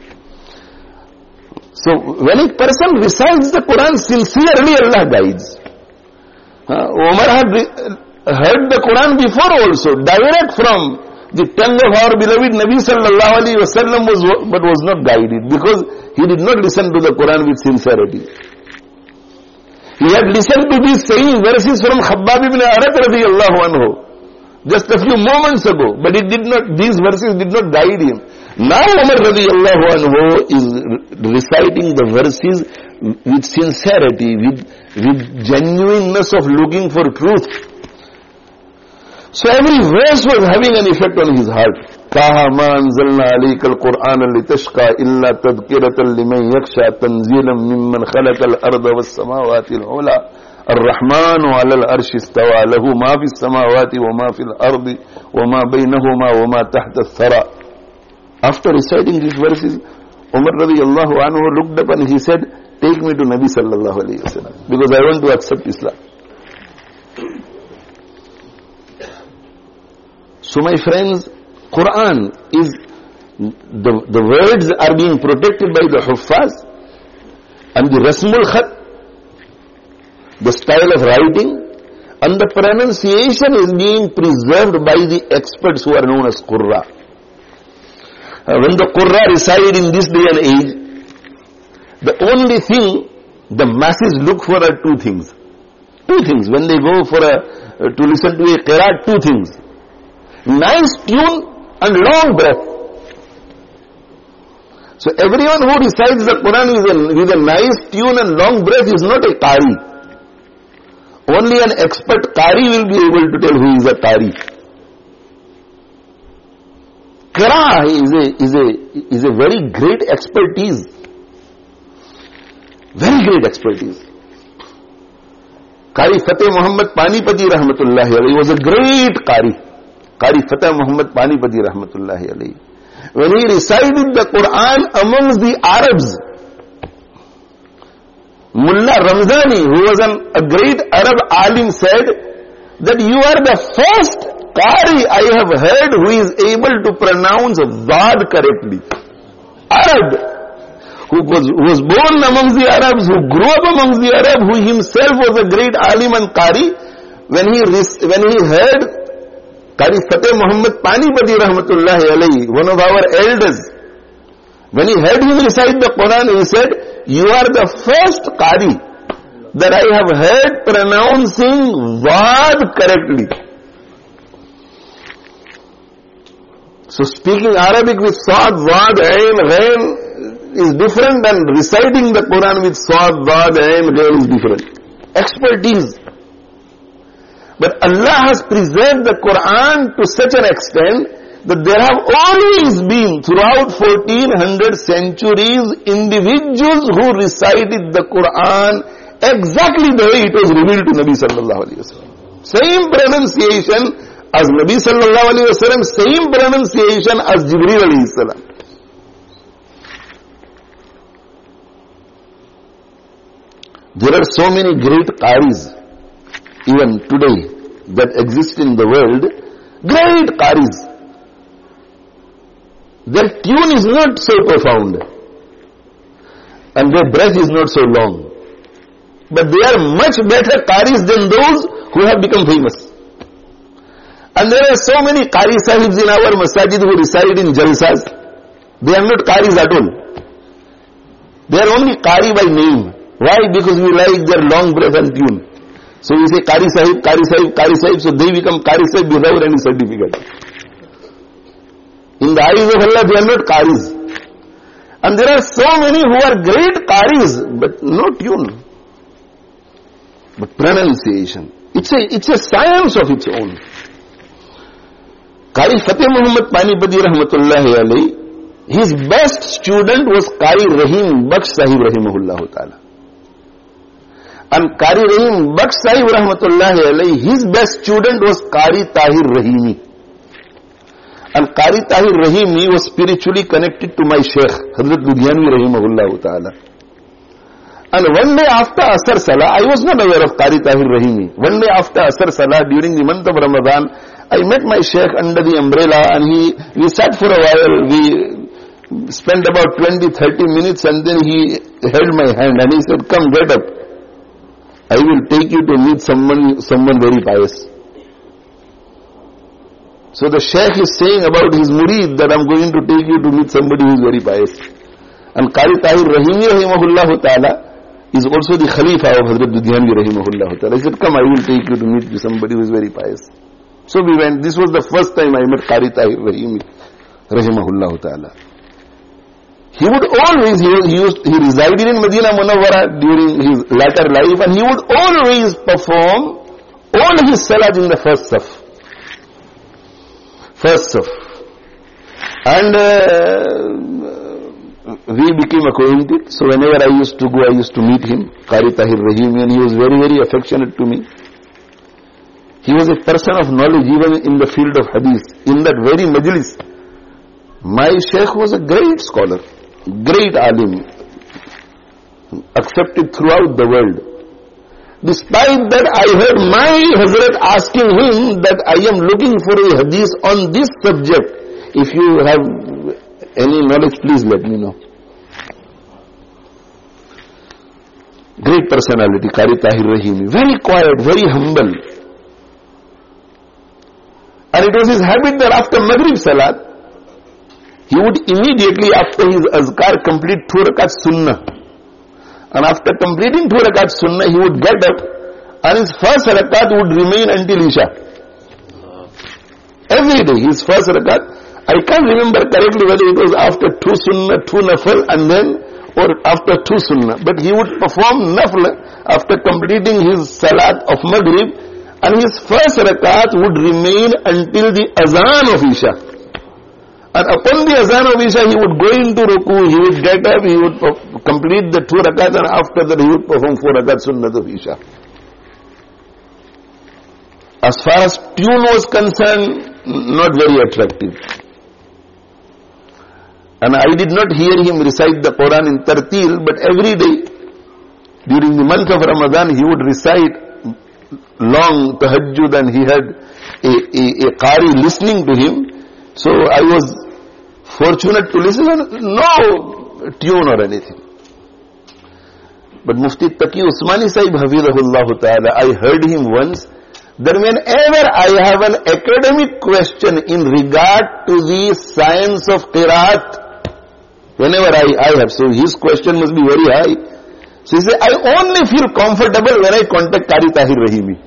So when a person recites the Quran sincerely, Allah guides. Uh, Umar had heard the Quran before also, direct from the tongue of our beloved Nabi sallallahu alaihi wasallam, was, but was not guided because he did not listen to the Quran with sincerity. He had listened to these same verses from Khabbab ibn Arat radiyallahu anhu just a few moments ago, but it did not, these verses did not guide him. Now Umar radiyallahu anhu is reciting the verses with sincerity, with, with genuineness of looking for truth. So every verse was having an effect on his heart. Taha ma anzalna alayka al-Qur'ana litashqa illa tadhkiratan liman yakhsha tanzilan mimman khalaqa al-arda was-samawati al-ula ar-rahmanu 'ala al-arshi istawa lahu ma fi as-samawati wa ma fi al-ardi wa ma baynahuma wa ma tahta ath-thara. After reciting these verses, Umar radiyallahu anhu looked up and he said, take me to Nabi sallallahu alayhi wasallam because I want to accept Islam. So my friends, Quran is, the, the words are being protected by the Huffaz and the Rasmul Khat, the style of writing, and the pronunciation is being preserved by the experts who are known as Qurra. Uh, when the Qurra reside in this day and age, the only thing the masses look for are two things. Two things. When they go for a, uh, to listen to a qiraat, two things. Nice tune and long breath. So everyone who recites the Quran with a, with a nice tune and long breath is not a qari. Only an expert qari will be able to tell who is a qari. Qira'ah is a, is a, is a very great expertise. Very great expertise. Qari Fateh Muhammad Panipati rahmatullahi alayhi was a great qari. Qari Fateh Muhammad Panipati rahmatullahi alayhi. When he recited the Quran amongst the Arabs, Mullah Ramzani, who was an, a great Arab alim, said that you are the first Qari I have heard who is able to pronounce Dad correctly. Arab, who was, who was born amongst the Arabs, who grew up amongst the Arab, who himself was a great alim and Qari, when he, when he heard Qari Fateh Muhammad Panipati Rahmatullahi alayhi, one of our elders, when he heard him recite the Quran, he said, you are the first Qari that I have heard pronouncing Wad correctly. So speaking Arabic with Saad, Wad, Ain, Ghain is different, and reciting the Quran with Saad, Wad, Ain, Ghain is different. Expertise. But Allah has preserved the Quran to such an extent that there have always been, throughout fourteen hundred centuries, individuals who recited the Quran exactly the way it was revealed to Nabi sallallahu alayhi wa sallam. Same pronunciation as Nabi sallallahu alayhi wa sallam, same pronunciation as Jibreel alayhi salam. There are so many great qaris even today that exist in the world, great qaris. Their tune is not so profound and their breath is not so long, but they are much better qaris than those who have become famous. And there are so many qari sahibs in our masajid who reside in jalsas. They are not qaris at all. They are only qari by name. Why? Because we like their long breath and tune. So we say Qari Sahib, Qari Sahib, Qari Sahib, so they become Qari Sahib without any certificate. In the eyes of Allah, they are not Qaris. And there are so many who are great Qaris, but no tune. But pronunciation. It's a, it's a science of its own. Qari Fateh Muhammad Panipati Rahmatullahi alayhi, his best student was Qari Rahim Baksh Sahib Rahimahullah Ta'ala. And Qari Rahim Baksh Sahib Rahmatullahi alayhi, his best student was Qari Tahir Rahimi. And Qari Tahir Rahimi was spiritually connected to my Shaykh, Hazrat Ludhianvi Rahimahullah Ta'ala. And one day after Asr Salah, I was not aware of Qari Tahir Rahimi. One day after Asr Salah, during the month of Ramadan, I met my Shaykh under the umbrella, and he, we sat for a while, we spent about twenty to thirty minutes, and then he held my hand and he said, come, get up. I will take you to meet someone, someone very pious. So the Shaykh is saying about his murid that I'm going to take you to meet somebody who is very pious. And Qari Tahir Rahimi Rahimahullah Ta'ala is also the Khalifa of Hazrat Ludhianvi Rahimahullah Ta'ala. He said, come, I will take you to meet somebody who is very pious. So we went. This was the first time I met Qari Tahir Rahimi Rahimahullah Ta'ala. He would always, he, he, used, he resided in Medina Munawwara during his latter life, and he would always perform all his salat in the first saf. First saf. And uh, we became acquainted, so whenever I used to go, I used to meet him, Qari Tahir Rahimi, and he was very, very affectionate to me. He was a person of knowledge even in the field of hadith. In that very majlis, my Shaykh was a great scholar. Great alim, accepted throughout the world. Despite that, I heard my Hazrat asking him that I am looking for a hadith on this subject. If you have any knowledge, please let me know. Great personality, Qari Tahir Rahimi. Very quiet, very humble. And it was his habit that after Maghrib Salat, he would immediately, after his azkar, complete two rakat sunnah. And after completing two rakat sunnah, he would get up, and his first rakat would remain until Isha. Every day, his first rakat, I can't remember correctly whether it was after two sunnah, two nafal, and then, or after two sunnah. But he would perform nafal after completing his salat of Maghrib, and his first rakat would remain until the azan of Isha. And upon the azan of Isha, he would go into ruku, he would get up, he would complete the two rakat, and after that he would perform four rakat sunnat of Isha. As far as tune was concerned, not very attractive. And I did not hear him recite the Quran in tartil, but every day, during the month of Ramadan, he would recite long tahajjud, and he had a, a, a qari listening to him. So I was fortunate to listen, no tune or anything. But Mufti Taqi Usmani Sahib Hafizahullah Ta'ala, I heard him once that whenever I have an academic question in regard to the science of qiraat, whenever I, I have, so his question must be very high. So he said, I only feel comfortable when I contact Qari Tahir Rahimi.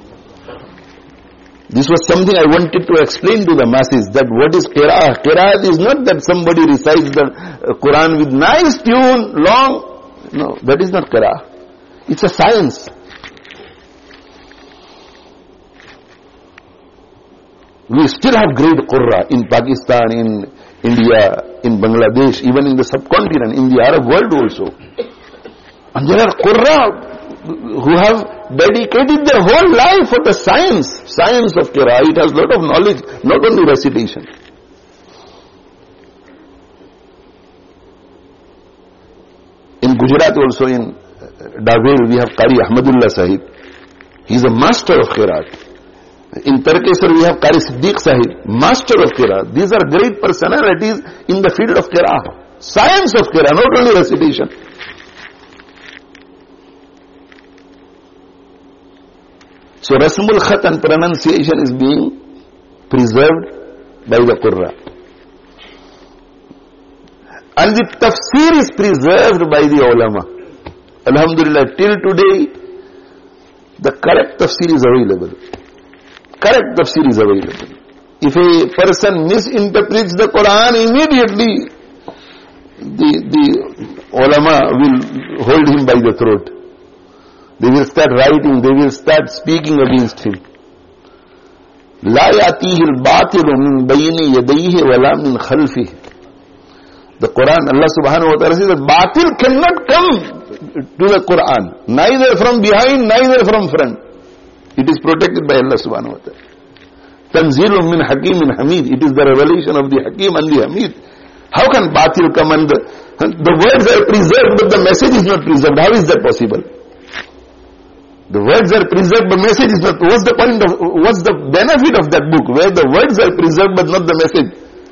This was something I wanted to explain to the masses, that what is qiraat? Qiraat is not that somebody recites the Quran with nice tune, long. No, that is not qiraat. It's a science. We still have great qurra in Pakistan, in India, in Bangladesh, even in the subcontinent, in the Arab world also. And there are qurra who have dedicated their whole life for the science, science of qira. It has a lot of knowledge, not only recitation. In Gujarat also, in Davel, we have Qari Ahmadullah Sahib. He is a master of qiraat. In Tarkesar we have Qari Siddiq Sahib, master of qiraat. These are great personalities in the field of qiraat. Science of qiraat, not only recitation. So Rasmul Khat and pronunciation is being preserved by the Qurra. And the tafsir is preserved by the ulama. Alhamdulillah, till today, the correct tafsir is available. Correct tafsir is available. If a person misinterprets the Quran, immediately the, the ulama will hold him by the throat. They will start writing, they will start speaking against him. لا يأتيه الباطل من بين يديه ولا من خلفه. The Quran, Allah subhanahu wa ta'ala says that batil cannot come to the Quran, neither from behind, neither from front. It is protected by Allah subhanahu wa ta'ala. Tanzilun min Hakimin Hamid. It is the revelation of the Hakim and the Hamid. How can batil come and the, the words are preserved but the message is not preserved? How is that possible? The words are preserved but message is not. What's the point of, what's the benefit of that book where the words are preserved but not the message?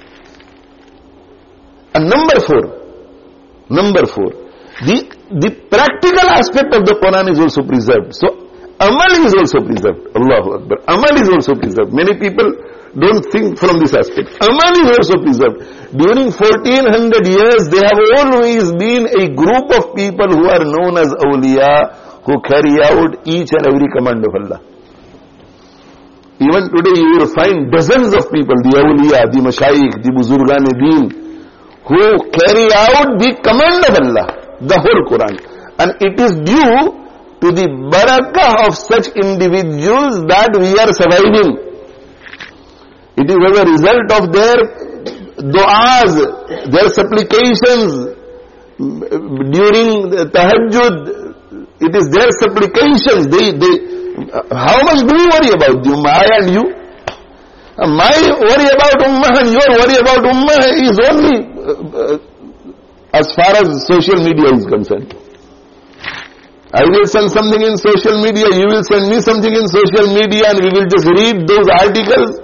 And number four, number four, the, the practical aspect of the Quran is also preserved. So Amal is also preserved. Allahu Akbar. Amal is also preserved. Many people don't think from this aspect. Amal is also preserved. During fourteen hundred years, there have always been a group of people who are known as awliya, who carry out each and every command of Allah. Even today you will find dozens of people, the awliya, the mashayikh, the buzurgan-e-deen, who carry out the command of Allah, the whole Quran. And it is due to the barakah of such individuals that we are surviving. It is as a result of their du'as, their supplications during the tahajjud. It is their supplications. They, they, how much do we worry about the ummah, I and you? My worry about ummah and your worry about ummah is only uh, as far as social media is concerned. I will send something in social media, you will send me something in social media, and we will just read those articles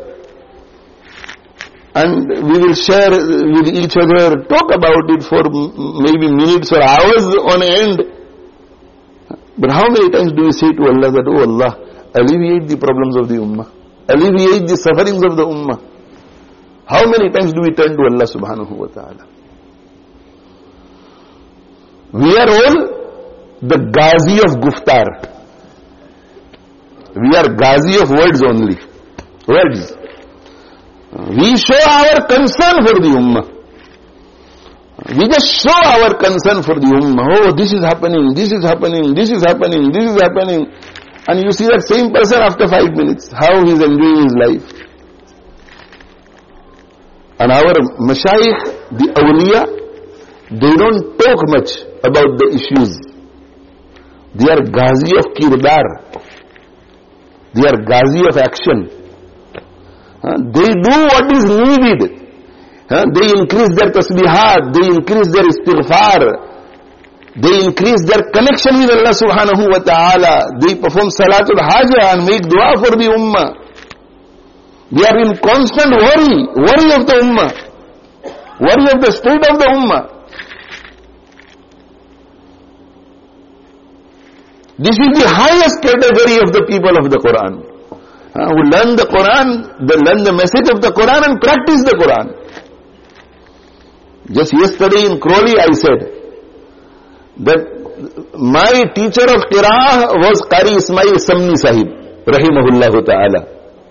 and we will share with each other, talk about it for maybe minutes or hours on end. But how many times do we say to Allah that, oh Allah, alleviate the problems of the ummah, alleviate the sufferings of the ummah? How many times do we turn to Allah subhanahu wa ta'ala? We are all the Ghazi of Guftar. We are Ghazi of words only. Words. We show our concern for the ummah. We just show our concern for the ummah. Oh, this is happening, this is happening, this is happening, this is happening. And you see that same person after five minutes, how he is enjoying his life. And our mashayikh, the awliya, they don't talk much about the issues. They are Ghazi of kirdar. They are Ghazi of action. Uh, they do what is needed. Uh, they increase their tasbihat, they increase their istighfar, they increase their connection with Allah subhanahu wa ta'ala, they perform salatul hajah and make dua for the ummah. They are in constant worry, worry of the ummah, worry of the state of the ummah. This is the highest category of the people of the Quran. uh, who learn the Quran, they learn the message of the Quran and practice the Quran. Just yesterday in Crawley I said that my teacher of Qira'ah was Qari Ismail Samni Sahib, rahimahullah ta'ala.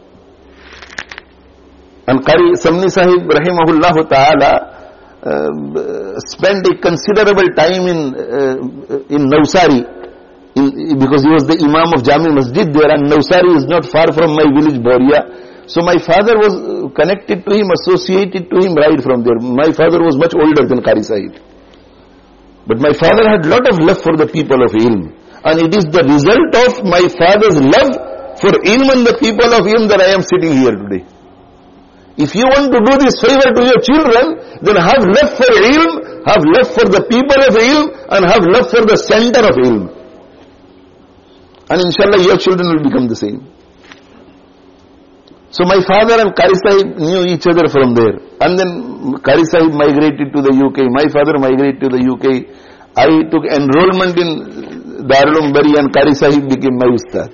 And Qari Samni Sahib, rahimahullah ta'ala, uh, spent a considerable time in uh, in Navsari, in, because he was the Imam of Jami Masjid there, and Navsari is not far from my village Boria. So my father was connected to him, associated to him right from there. My father was much older than Qari Sahib. But my father had lot of love for the people of ilm. And it is the result of my father's love for ilm and the people of ilm that I am sitting here today. If you want to do this favor to your children, then have love for ilm, have love for the people of ilm, and have love for the center of ilm. And inshallah your children will become the same. So my father and Qari Sahib knew each other from there. And then Qari Sahib migrated to the U K. My father migrated to the U K. I took enrollment in Darul Umm Bari and Qari Sahib became my ustad.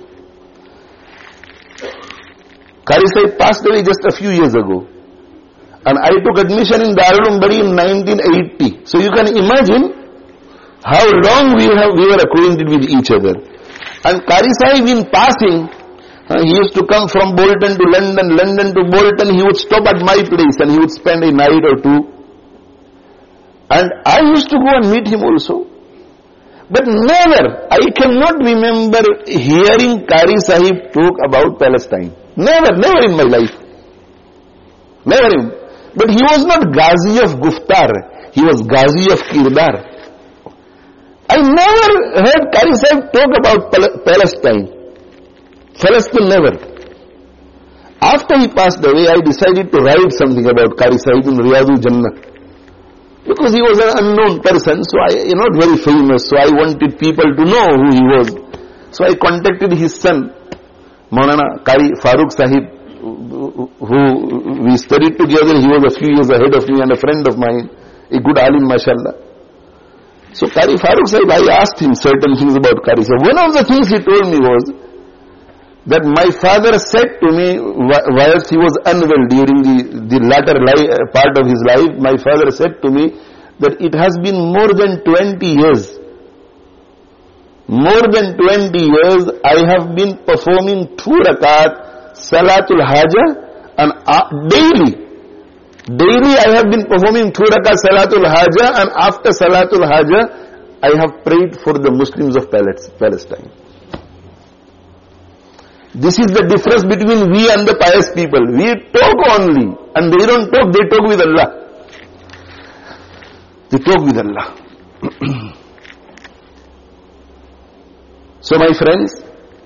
Qari Sahib passed away just a few years ago. And I took admission in Darul Umm Bari in nineteen eighty. So you can imagine how long we have we were acquainted with each other. And Qari Sahib in passing, Uh, he used to come from Bolton to London, London to Bolton. He would stop at my place and he would spend a night or two. And I used to go and meet him also. But never, I cannot remember hearing Qari Sahib talk about Palestine. Never, never in my life. Never in. But he was not Ghazi of Guftar. He was Ghazi of Kirdar. I never heard Qari Sahib talk about Pal- Palestine. Palestine never. After he passed away, I decided to write something about Qari Sahib in Riyadul Jannah. Because he was an unknown person, so I, not very famous, so I wanted people to know who he was. So I contacted his son, Maulana Qari Farooq Sahib, who we studied together. He was a few years ahead of me and a friend of mine, a good alim, mashallah. So Qari Farooq Sahib, I asked him certain things about Qari Sahib. One of the things he told me was that my father said to me whilst he was unwell during the, the latter li- part of his life, my father said to me that it has been more than twenty years. More than twenty years I have been performing two rakat Salatul Haja and uh, daily. Daily I have been performing two rakat Salatul Haja, and after Salatul Haja I have prayed for the Muslims of Palestine. This is the difference between we and the pious people. We talk only, and they don't talk, they talk with Allah. They talk with Allah. So my friends,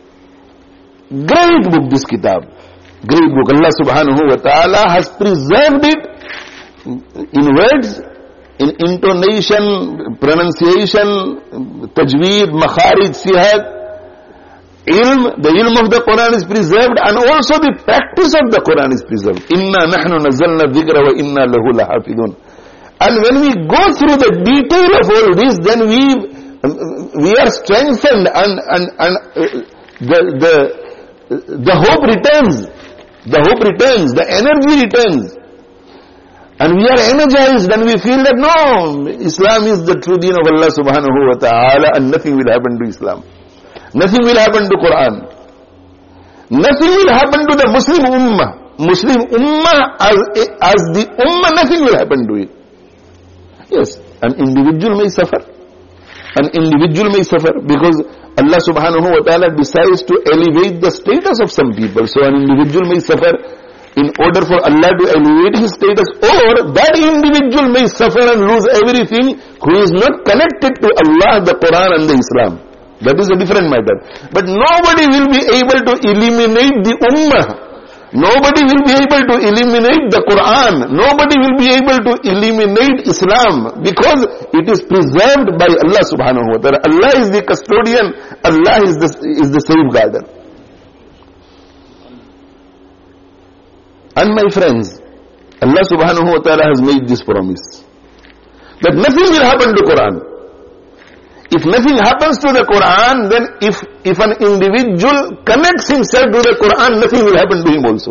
great book this kitab. Great book. Allah subhanahu wa ta'ala has preserved it in words, in intonation, pronunciation, tajweed, makharij, sihat. Ilm, the ilm of the Quran is preserved, and also the practice of the Quran is preserved. Inna nahnu nazzalna dhikra wa inna lahu lahafidun. And when we go through the detail of all this, then we we are strengthened, and and and the the the hope returns, the hope returns, the energy returns, and we are energized, and we feel that no, Islam is the true deen of Allah subhanahu wa ta'ala, and nothing will happen to Islam. Nothing will happen to Quran. Nothing will happen to the Muslim Ummah. Muslim Ummah as, as the Ummah, nothing will happen to it. Yes, an individual may suffer. An individual may suffer because Allah subhanahu wa ta'ala decides to elevate the status of some people. So an individual may suffer in order for Allah to elevate his status, or that individual may suffer and lose everything who is not connected to Allah, the Quran and the Islam. That is a different matter. But nobody will be able to eliminate the Ummah. Nobody will be able to eliminate the Quran. Nobody will be able to eliminate Islam, because it is preserved by Allah subhanahu wa ta'ala. Allah is the custodian. Allah is the, is the safeguarder. And my friends, Allah subhanahu wa ta'ala has made this promise that nothing will happen to Quran. If nothing happens to the Quran, then if, if an individual connects himself to the Quran, nothing will happen to him also.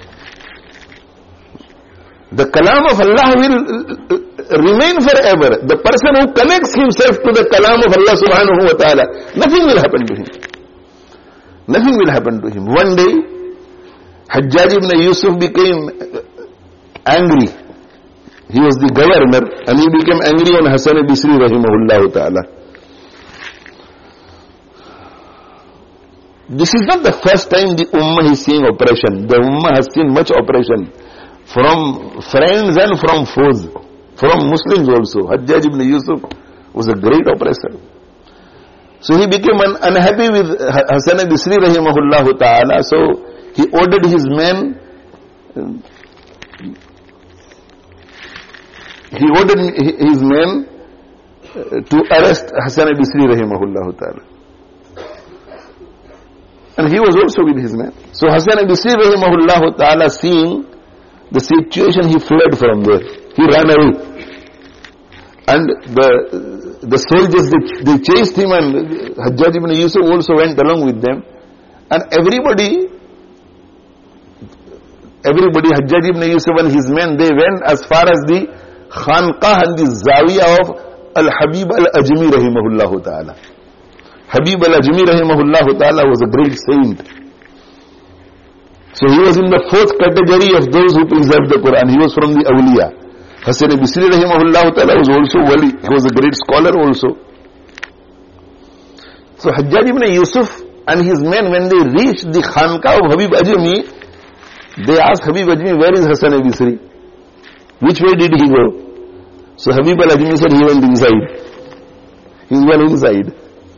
The kalam of Allah will remain forever. The person who connects himself to the kalam of Allah subhanahu wa ta'ala, nothing will happen to him. Nothing will happen to him. One day, Hajjaj ibn Yusuf became angry. He was the governor and he became angry on Hasan Bisri rahimahullah ta'ala. This is not the first time the Ummah is seeing oppression. The Ummah has seen much oppression from friends and from foes, from Muslims also. Hajjaj ibn Yusuf was a great oppressor. So he became un unhappy with Hasan Bisri rahimahullah ta'ala. So he ordered his men, he ordered his men to arrest Hasan Bisri rahimahullah ta'ala. And he was also with his men. So Hasan Bisri rahimahullah ta'ala, seeing the situation, he fled from there. He ran away. And the the soldiers, they, they chased him, and Hajjaj ibn Yusuf also went along with them. And everybody, everybody, Hajjaj ibn Yusuf and his men, they went as far as the Khanqah and the Zawiyah of Al-Habib Al-Ajmi rahimahullah ta'ala. Habib Al-Ajmi rahimahullah ta'ala was a great saint. So he was in the fourth category of those who preserved the Quran. He was from the awliya. Hasan Bisri rahimahullah ta'ala was also wali. He was a great scholar also. So Hajjaj ibn Yusuf and his men, when they reached the Khanqah of Habib Ajmi, they asked Habib Ajmi, where is Hasan Bisri? Which way did he go? So Habib Al-Ajmi said, he went inside. He went inside.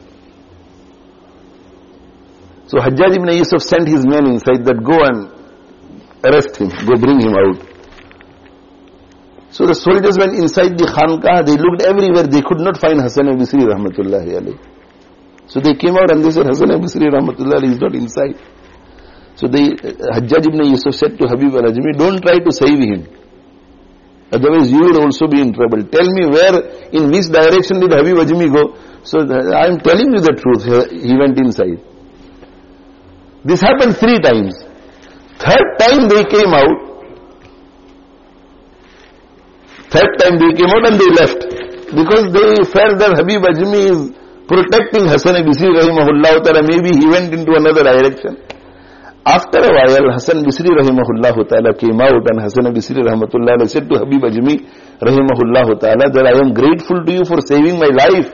So Hajjaj ibn Yusuf sent his men inside that go and arrest him, go bring him out. So the soldiers went inside the Khanqah, they looked everywhere, they could not find Hasan Bisri rahmatullahi alayhi. So they came out and they said, Hasan Bisri rahmatullahi alayhi is not inside. So they, Hajjaj ibn Yusuf said to Habib Al-Ajmi, don't try to save him. Otherwise you will also be in trouble. Tell me where, in which direction did Habib Ajmi go? So I am telling you the truth, he went inside. This happened three times. Third time they came out. Third time they came out and they left. Because they felt that Habib Ajmi is protecting Hasan Bisri rahimahullah ta'ala. Maybe he went into another direction. After a while, Hasan Bisri rahimahullah ta'ala came out, and Hasan Bisri rahmatullah said to Habib Ajmi rahimahullah ta'ala that I am grateful to you for saving my life.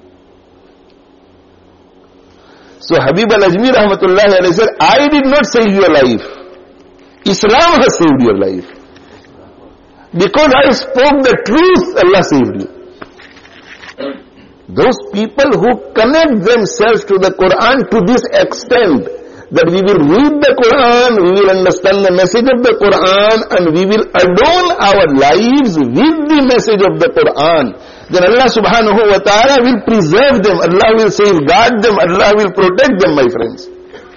So Habib Al-Ajmi rahmatullahi alayhi said, I did not save your life. Islam has saved your life. Because I spoke the truth, Allah saved you. Those people who connect themselves to the Quran to this extent, that we will read the Quran, we will understand the message of the Quran, and we will adorn our lives with the message of the Quran, then Allah subhanahu wa ta'ala will preserve them, Allah will safeguard them, Allah will protect them, my friends.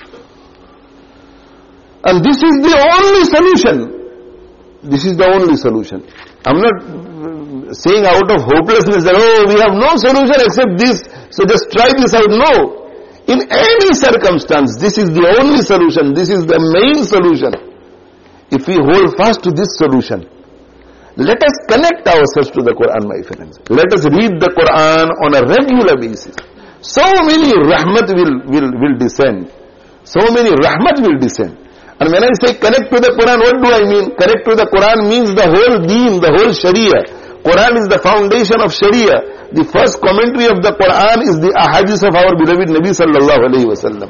And this is the only solution. This is the only solution. I'm not saying out of hopelessness that, oh, we have no solution except this, so just try this out. No. In any circumstance, this is the only solution. This is the main solution. If we hold fast to this solution, let us connect ourselves to the Quran, my friends. Let us read the Quran on a regular basis. So many rahmat will, will, will descend. So many rahmat will descend. And when I say connect to the Quran, what do I mean? Connect to the Quran means the whole deen, the whole Sharia. Quran is the foundation of Sharia. The first commentary of the Quran is the ahadith of our beloved Nabi sallallahu alayhi wa sallam.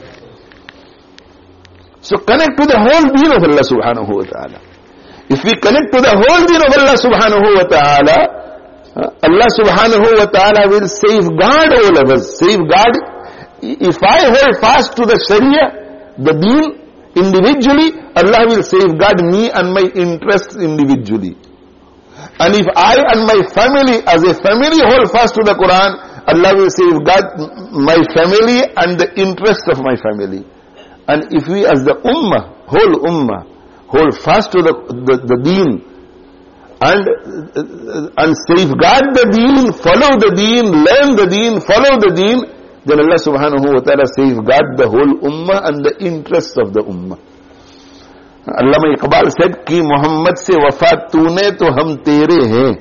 So connect to the whole deen of Allah subhanahu wa ta'ala. If we connect to the whole deen of Allah subhanahu wa ta'ala, Allah subhanahu wa ta'ala will safeguard all of us. Safeguard. If I hold fast to the Sharia, the deen, individually, Allah will safeguard me and my interests individually. And if I and my family, as a family, hold fast to the Quran, Allah will safeguard my family and the interests of my family. And if we as the ummah, whole ummah, hold fast to the, the, the deen, and, and safeguard the deen, follow the deen, learn the deen, follow the deen, then Allah subhanahu wa ta'ala safeguard the whole ummah and the interests of the ummah. Allama Iqbal said ki Muhammad se wafat tune to hum tere hain.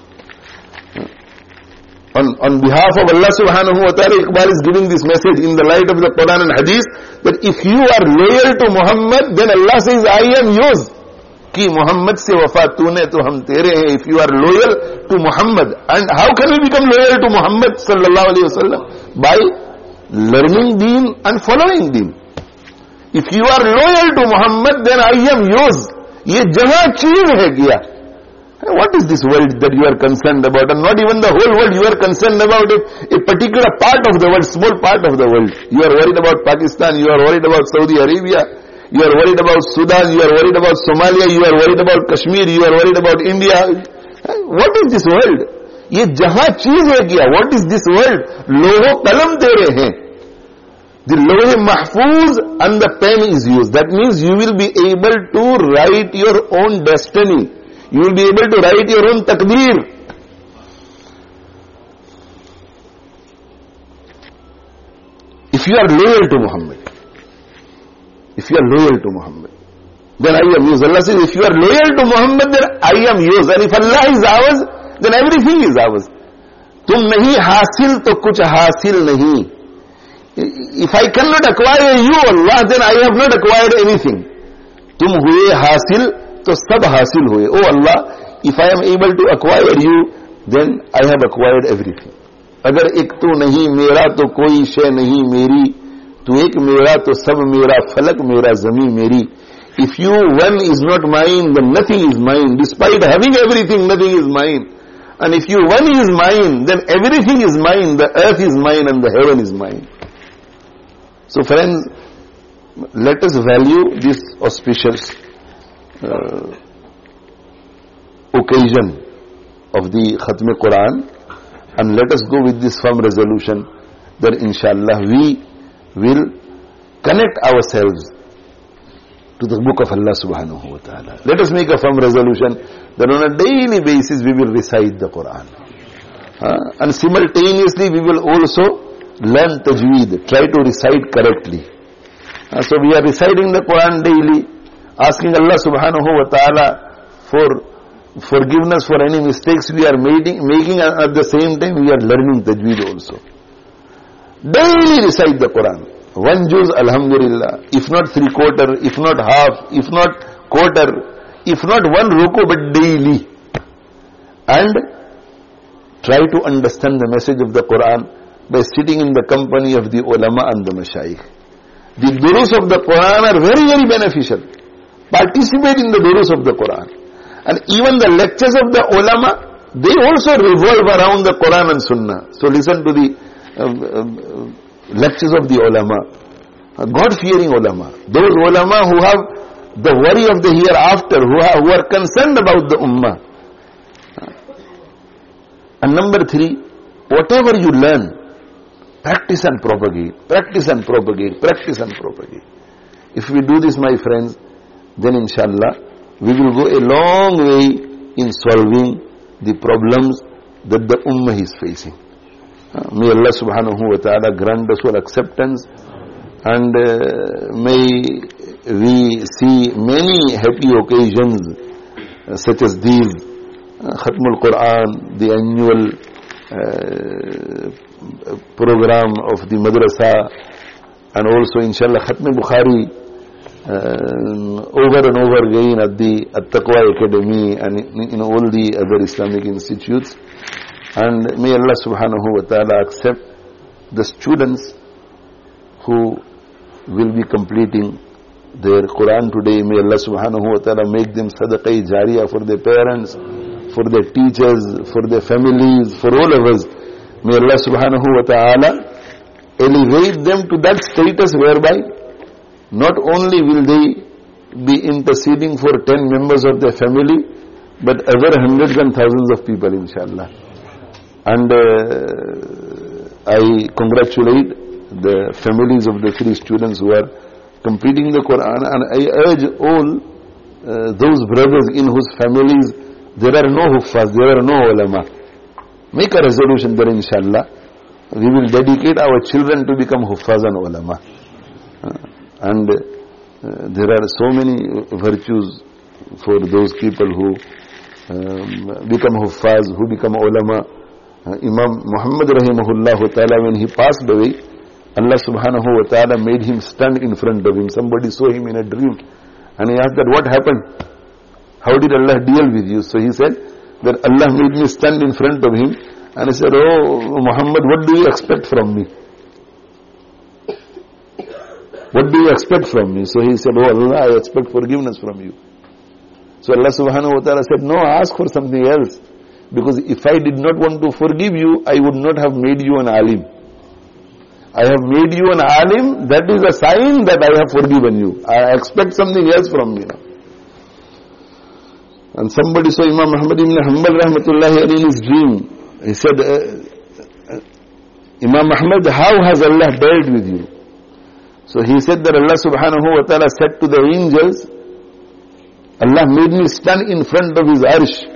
On, on behalf of Allah subhanahu wa ta'ala, Iqbal is giving this message in the light of the Quran and Hadith, that if you are loyal to Muhammad, then Allah says, I am yours. Ki Muhammad se wafat tune to hum tere hain. If you are loyal to Muhammad, and how can we become loyal to Muhammad sallallahu alayhi wa sallam? By learning deen and following deen. If you are loyal to Muhammad, then I am yours. Ye jahan cheez hai kiya. What is this world that you are concerned about? And not even the whole world, you are concerned about it, a particular part of the world, small part of the world. You are worried about Pakistan, you are worried about Saudi Arabia, you are worried about Sudan, you are worried about Somalia, you are worried about Kashmir, you are worried about India. What is this world? Ye jahan cheez hai kiya. What is this world? Loho kalam tere hain. The Lawh Mahfuz and the pen is used. That means you will be able to write your own destiny. You will be able to write your own taqdeer. If you are loyal to Muhammad, if you are loyal to Muhammad, then I am yours. Allah says, if you are loyal to Muhammad, then I am yours. And if Allah is ours, then everything is ours. Tum nahi hasil to kuch hasil nahi. If I cannot acquire you, Allah, then I have not acquired anything. Tum huye hasil, to sab hasil huye. Oh Allah, if I am able to acquire you, then I have acquired everything. Agar ek tu nahi mera to koi shay nahi meri, tu ek mera to sab mera, falak mera, zami meri. If you one is not mine, then nothing is mine. Despite having everything, nothing is mine. And if you one is mine, then everything is mine. The earth is mine and the heaven is mine. So friends, let us value this auspicious uh, occasion of the Khatm Quran, and let us go with this firm resolution that inshallah we will connect ourselves to the book of Allah subhanahu wa ta'ala. Let us make a firm resolution that on a daily basis we will recite the Quran. Uh, and simultaneously we will also learn tajweed, try to recite correctly. Uh, so we are reciting the Quran daily, asking Allah subhanahu wa ta'ala for forgiveness for any mistakes we are making, making at the same time we are learning tajweed also. Daily recite the Quran. One juz, alhamdulillah. If not three quarter, if not half, if not quarter, if not one ruku, but daily. And try to understand the message of the Quran by sitting in the company of the ulama and the mashayikh. The durus of the Quran are very, very beneficial. Participate in the durus of the Quran. And even the lectures of the ulama, they also revolve around the Quran and Sunnah. So listen to the uh, uh, lectures of the ulama, uh, God-fearing ulama. Those ulama who have the worry of the hereafter, who, have, who are concerned about the ummah. And number three, whatever you learn, practice and propagate, practice and propagate, practice and propagate. If we do this, my friends, then inshallah, we will go a long way in solving the problems that the ummah is facing. Uh, may Allah subhanahu wa ta'ala grant us all acceptance, and uh, may we see many happy occasions uh, such as these, uh, Khatmul Quran, the annual uh, program of the madrasa, and also inshallah Khatm Bukhari uh, over and over again at the At-Taqwa Academy and in, in all the other Islamic institutes. And may Allah subhanahu wa ta'ala accept the students who will be completing their Quran today. May Allah subhanahu wa ta'ala make them sadaqah jariyah for their parents, for their teachers, for their families, for all of us. May Allah subhanahu wa ta'ala elevate them to that status whereby not only will they be interceding for ten members of their family, but other hundreds and thousands of people, inshallah. And uh, I congratulate the families of the three students who are completing the Quran, and I urge all uh, those brothers in whose families There are no huffaz, there are no ulama. Make a resolution there, inshallah. We will dedicate our children to become huffaz and ulama. Uh, and uh, there are so many virtues for those people who um, become huffaz, who become ulama. Uh, Imam Muhammad rahimahullah ta'ala, when he passed away, Allah subhanahu wa ta'ala made him stand in front of him. Somebody saw him in a dream and he asked that, what happened? How did Allah deal with you? So he said that Allah made me stand in front of him and he said, oh Muhammad, what do you expect from me? What do you expect from me? So he said, oh Allah, I expect forgiveness from you. So Allah subhanahu wa ta'ala said, no, ask for something else. Because if I did not want to forgive you, I would not have made you an alim. I have made you an alim, that is a sign that I have forgiven you. I expect something else from you now. And somebody saw Imam Ahmad ibn Hanbal rahmatullahi in his dream. He said, uh, Imam Ahmad, how has Allah dealt with you? So he said that Allah subhanahu wa ta'ala said to the angels, Allah made me stand in front of his arsh.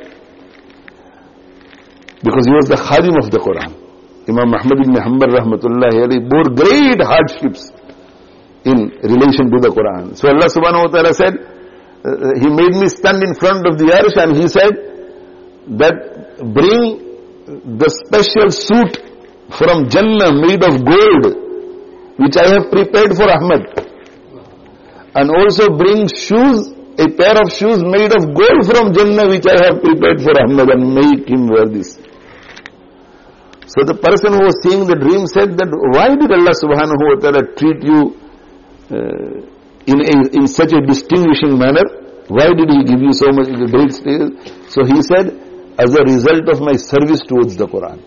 Because he was the khadim of the Quran. Imam Ahmad ibn Hanbal rahmatullahi alayhi bore great hardships in relation to the Quran. So Allah subhanahu wa ta'ala said, uh, he made me stand in front of the arsh and he said that bring the special suit from Jannah made of gold which I have prepared for Ahmad. And also bring shoes, a pair of shoes made of gold from Jannah which I have prepared for Ahmad, and make him wear this. So the person who was seeing the dream said that, why did Allah subhanahu wa ta'ala treat you uh, in, in, in such a distinguishing manner? Why did he give you so much great status? So he said, as a result of my service towards the Quran.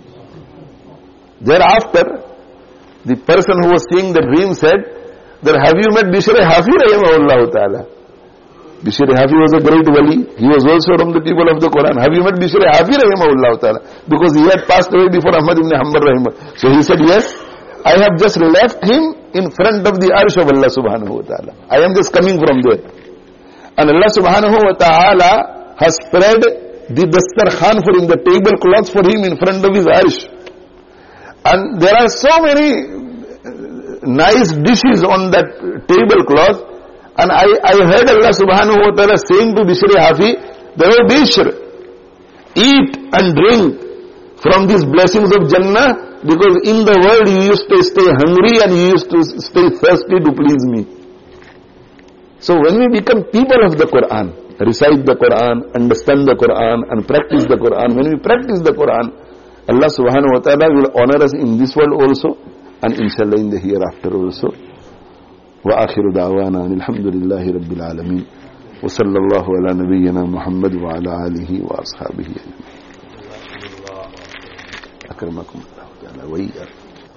Thereafter, the person who was seeing the dream said that, have you met Bishr Hafi rahimahullah ta'ala? Bishr Hafi was a great wali. He was also from the people of the Quran. Have you met Bishr Hafi rahimahullah ta'ala? Because he had passed away before Ahmad ibn Hanbal rahimahullah. So he said, yes, I have just left him in front of the arsh of Allah subhanahu wa ta'ala. I am just coming from there. And Allah subhanahu wa ta'ala has spread the dastarkhan for him, the tablecloth for him in front of his arsh. And there are so many nice dishes on that tablecloth. And I, I heard Allah subhanahu wa ta'ala saying to Bishr Hafi, that, oh Bishr, eat and drink from these blessings of Jannah, because in the world you used to stay hungry and you used to stay thirsty to please me. So when we become people of the Quran, recite the Quran, understand the Quran and practice the Quran, when we practice the Quran, Allah subhanahu wa ta'ala will honor us in this world also and inshallah in the hereafter also. وآخر دعوانا أن الحمد لله رب العالمين وصلى الله على نبينا محمد وعلى آله وأصحابه أكرمكم الله تعالى وإياكم.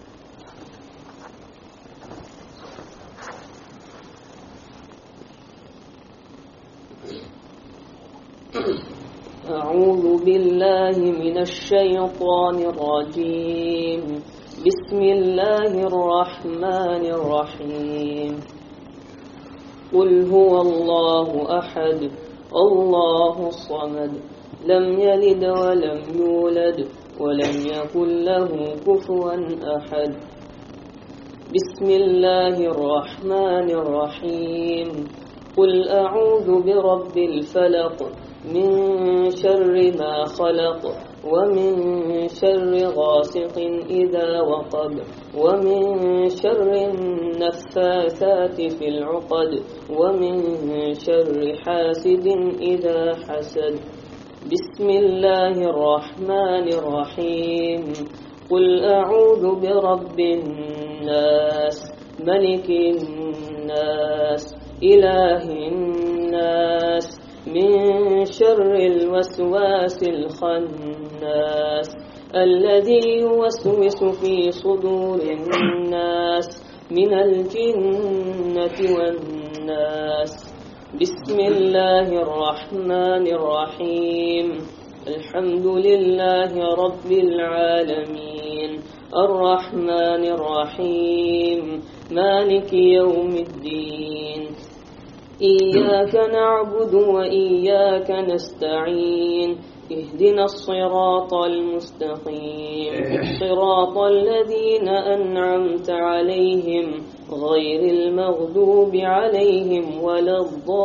أعوذ بالله من الشيطان الرجيم. بسم الله الرحمن الرحيم. قل هو الله أحد الله الصمد لم يلد ولم يولد ولم يكن له كفوا أحد. بسم الله الرحمن الرحيم. قل أعوذ برب الفلق من شر ما خلق ومن شر غاسق إذا وقب ومن شر النفاثات في العقد ومن شر حاسد إذا حسد. بسم الله الرحمن الرحيم. قل أعوذ برب الناس ملك الناس إله الناس من شر الوسواس الخناس الذي يوسوس في صدور الناس من الجنة والناس. بسم الله الرحمن الرحيم. الحمد لله رب العالمين الرحمن الرحيم مالك يوم الدين. إياك نعبد وإياك نستعين اهدنا الصراط المستقيم صراط الذين أنعمت عليهم غير المغضوب عليهم ولا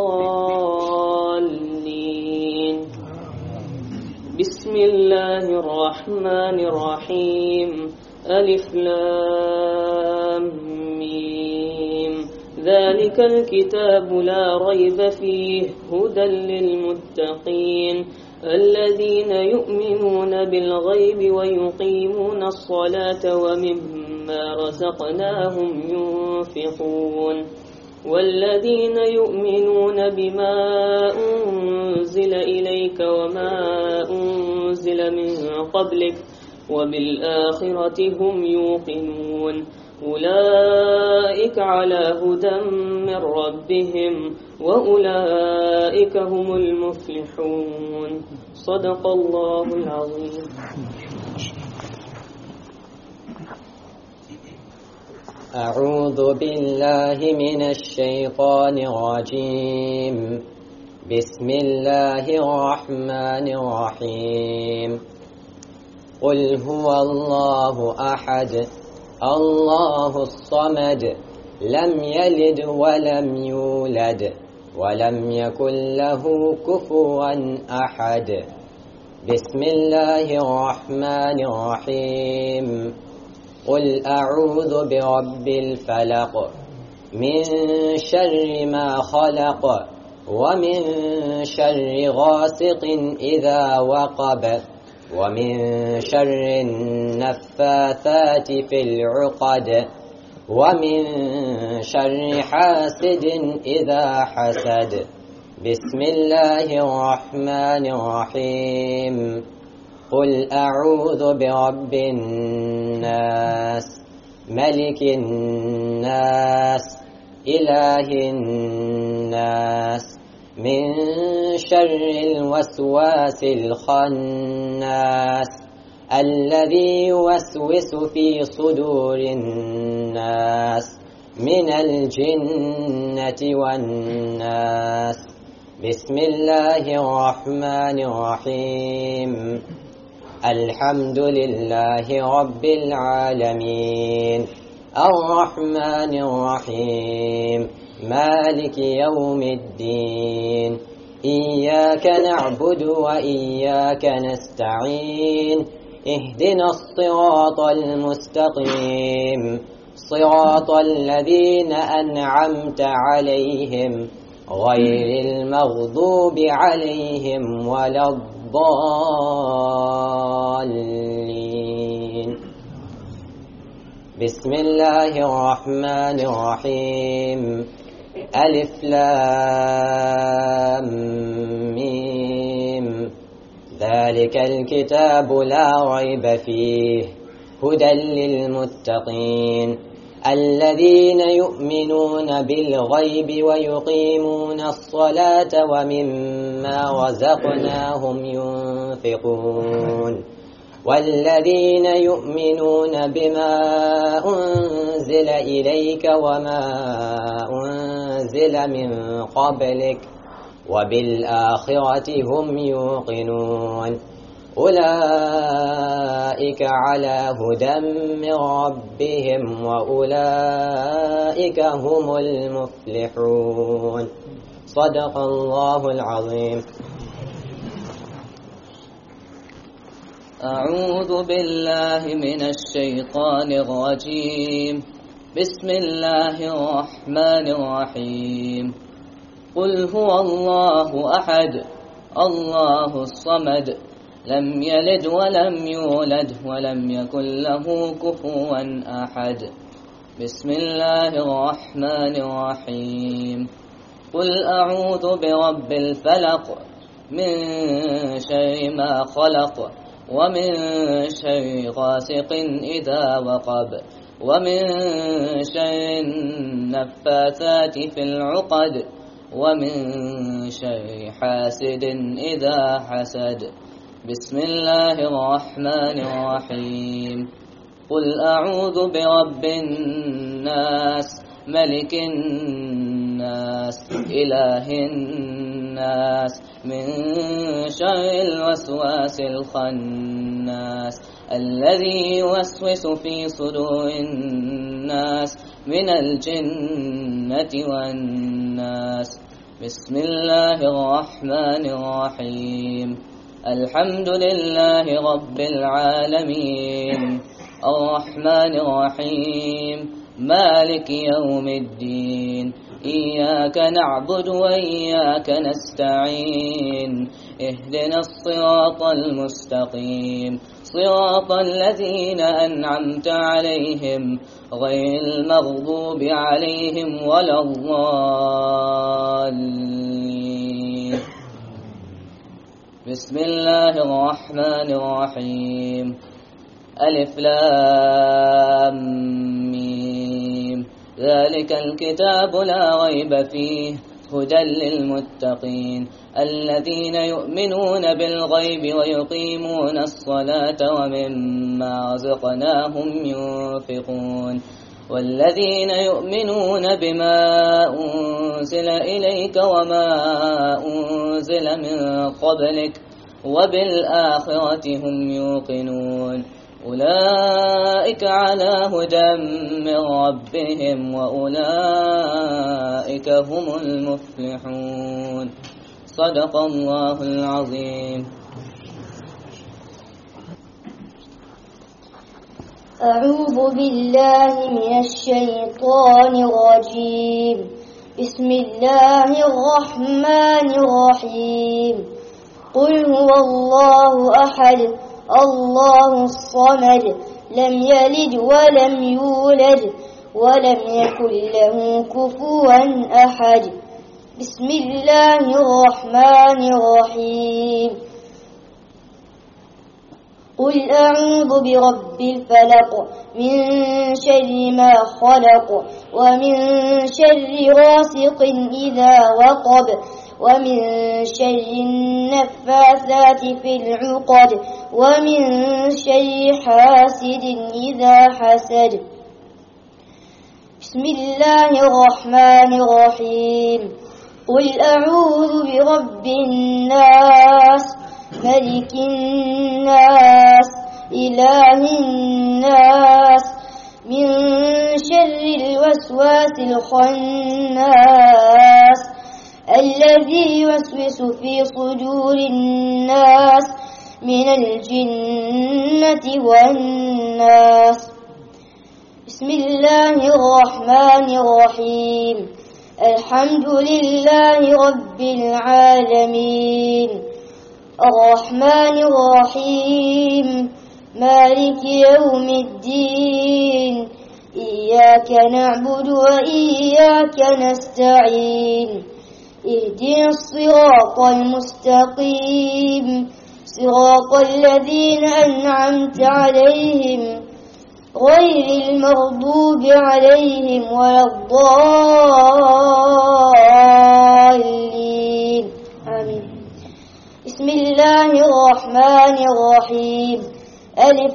الضالين. بسم الله الرحمن الرحيم ألف لام ميم ذلك الكتاب لا ريب فيه هدى للمتقين الذين يؤمنون بالغيب ويقيمون الصلاة ومما رزقناهم ينفقون والذين يؤمنون بما أنزل إليك وما أنزل من قبلك وبالآخرة هم يوقنون أولئك على هدى من ربهم وأولئك هم المفلحون. صدق الله العظيم. أعوذ بالله من الشيطان الرجيم. بسم الله الرحمن الرحيم. قل هو الله أحد الله الصمد لم يلد ولم يولد ولم يكن له كفوا أحد. بسم الله الرحمن الرحيم. قل أعوذ برب الفلق من شر ما خلق ومن شر غاسق إذا وقب ومن شر النفاثات في العقد ومن شر حاسد إذا حسد. بسم الله الرحمن الرحيم. قل أعوذ برب الناس ملك الناس إله الناس من شر الوسواس الخناس الذي يوسوس في صدور الناس من الجنة والناس. بسم الله الرحمن الرحيم. الحمد لله رب العالمين الرحمن الرحيم مالك يوم الدين إياك نعبد وإياك نستعين اهدنا الصراط المستقيم صراط الذين أنعمت عليهم غير المغضوب عليهم ولا الضالين. بسم الله الرحمن الرحيم. ألف لام ميم ذلك الكتاب لا ريب فيه هدى للمتقين الذين يؤمنون بالغيب ويقيمون الصلاة ومما رزقناهم ينفقون والذين يؤمنون بما أنزل إليك وما أنزل من قبلك وبالآخرة هم يوقنون أولئك على هدى من ربهم وأولئك هم المفلحون. صدق الله العظيم. أعوذ بالله من الشيطان الرجيم. بسم الله الرحمن الرحيم. قل هو الله أحد الله الصمد لم يلد ولم يولد ولم يكن له كفوا أحد. بسم الله الرحمن الرحيم. قل أعوذ برب الفلق من شر ما خلق ومن شر غاسق إذا وقب ومن شر النفاثات في العقد ومن شر حاسد إذا حسد. بسم الله الرحمن الرحيم. قل أعوذ برب الناس ملك الناس الناس إله الناس من شر الوسواس الخناس الذي يوسوس في صدور الناس من الجنة والناس. بسم الله الرحمن الرحيم. الحمد لله رب العالمين الرحمن الرحيم مالك يوم الدين إياك نعبد وإياك نستعين اهدنا الصراط المستقيم صراط الذين أنعمت عليهم غير المغضوب عليهم ولا الضالين. بسم الله الرحمن الرحيم. ألف لام ميم ذلك الكتاب لا ريب فيه هدى للمتقين الذين يؤمنون بالغيب ويقيمون الصلاة ومما رزقناهم ينفقون والذين يؤمنون بما أنزل إليك وما أنزل من قبلك وبالآخرة هم يوقنون أولئك على هدى من ربهم وأولئك هم المفلحون. صدق الله العظيم. أعوذ بالله من الشيطان الرجيم. بسم الله الرحمن الرحيم. قل هو الله أحد الله الصمد لم يلد ولم يولد ولم يكن له كفوا أحد. بسم الله الرحمن الرحيم. قل أعوذ برب الفلق من شر ما خلق ومن شر غاسق إذا وقب ومن شر النفاثات في العقد ومن شر حاسد إذا حسد. بسم الله الرحمن الرحيم. قل أعوذ برب الناس ملك الناس إله الناس من شر الوسواس الخناس الذي يوسوس في صدور الناس من الجنة والناس. بسم الله الرحمن الرحيم. الحمد لله رب العالمين الرحمن الرحيم مالك يوم الدين إياك نعبد وإياك نستعين اهدنا الصراط المستقيم صراط الذين أنعمت عليهم غير المغضوب عليهم ولا الضالين آمين. بسم الله الرحمن الرحيم. ألف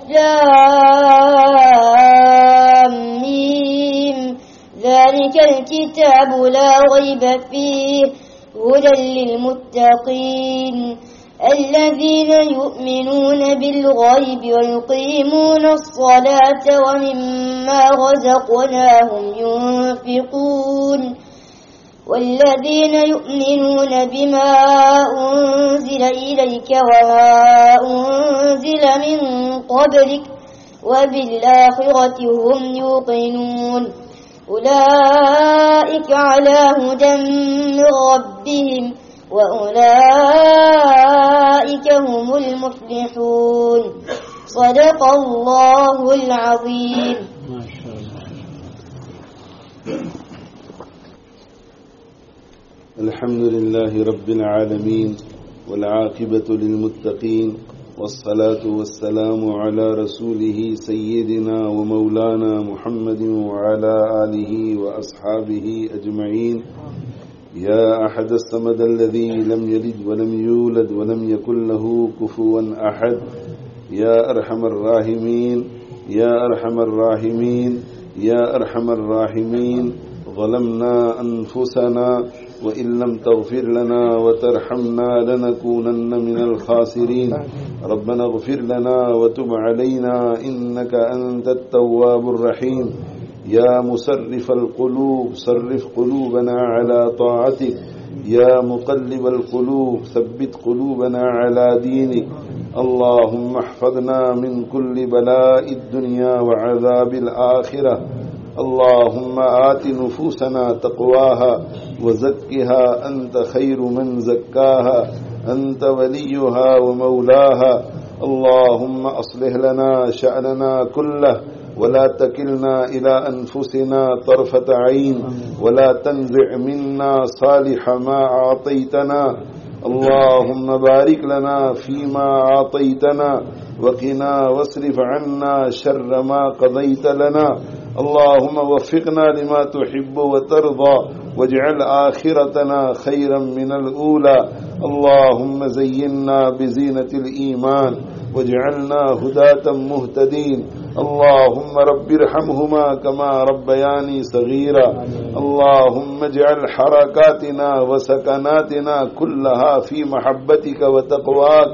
لام ميم ذلك الكتاب لا ريب فيه هدى للمتقين الذين يؤمنون بالغيب ويقيمون الصلاة ومما رزقناهم ينفقون والذين يؤمنون بما أنزل إليك وما أنزل من قبلك وبالآخرة هم يوقنون أولئك على هدى من ربهم وأولئك هم المفلحون. صدق الله العظيم. الحمد لله رب العالمين والعاقبة للمتقين والصلاة والسلام على رسوله سيدنا ومولانا محمد وعلى آله وأصحابه أجمعين. يا أحد الصمد الذي لم يلد ولم يولد ولم يكن له كفوا أحد يا أرحم الراحمين يا أرحم الراحمين يا أرحم الراحمين ظلمنا أنفسنا وإن لم تغفر لنا وترحمنا لنكونن من الخاسرين. ربنا اغفر لنا وتب علينا إنك أنت التواب الرحيم. يا مسرف القلوب صرف قلوبنا على طاعتك. يا مقلب القلوب ثبت قلوبنا على دينك. اللهم احفظنا من كل بلاء الدنيا وعذاب الآخرة. اللهم آت نفوسنا تقواها وزكها أنت خير من زكاها أنت وليها ومولاها. اللهم أصلح لنا شأننا كله ولا تكلنا إلى أنفسنا طرفة عين ولا تنزع منا صالح ما أعطيتنا. اللهم بارك لنا فيما أعطيتنا وقنا واصرف عنا شر ما قضيت لنا. اللهم وفقنا لما تحب وترضى واجعل آخرتنا خيرا من الأولى. اللهم زينا بزينة الإيمان واجعلنا هداة مهتدين. اللهم رب ارحمهما كما ربياني صغيرا. اللهم اجعل حركاتنا وسكناتنا كلها في محبتك وتقواك.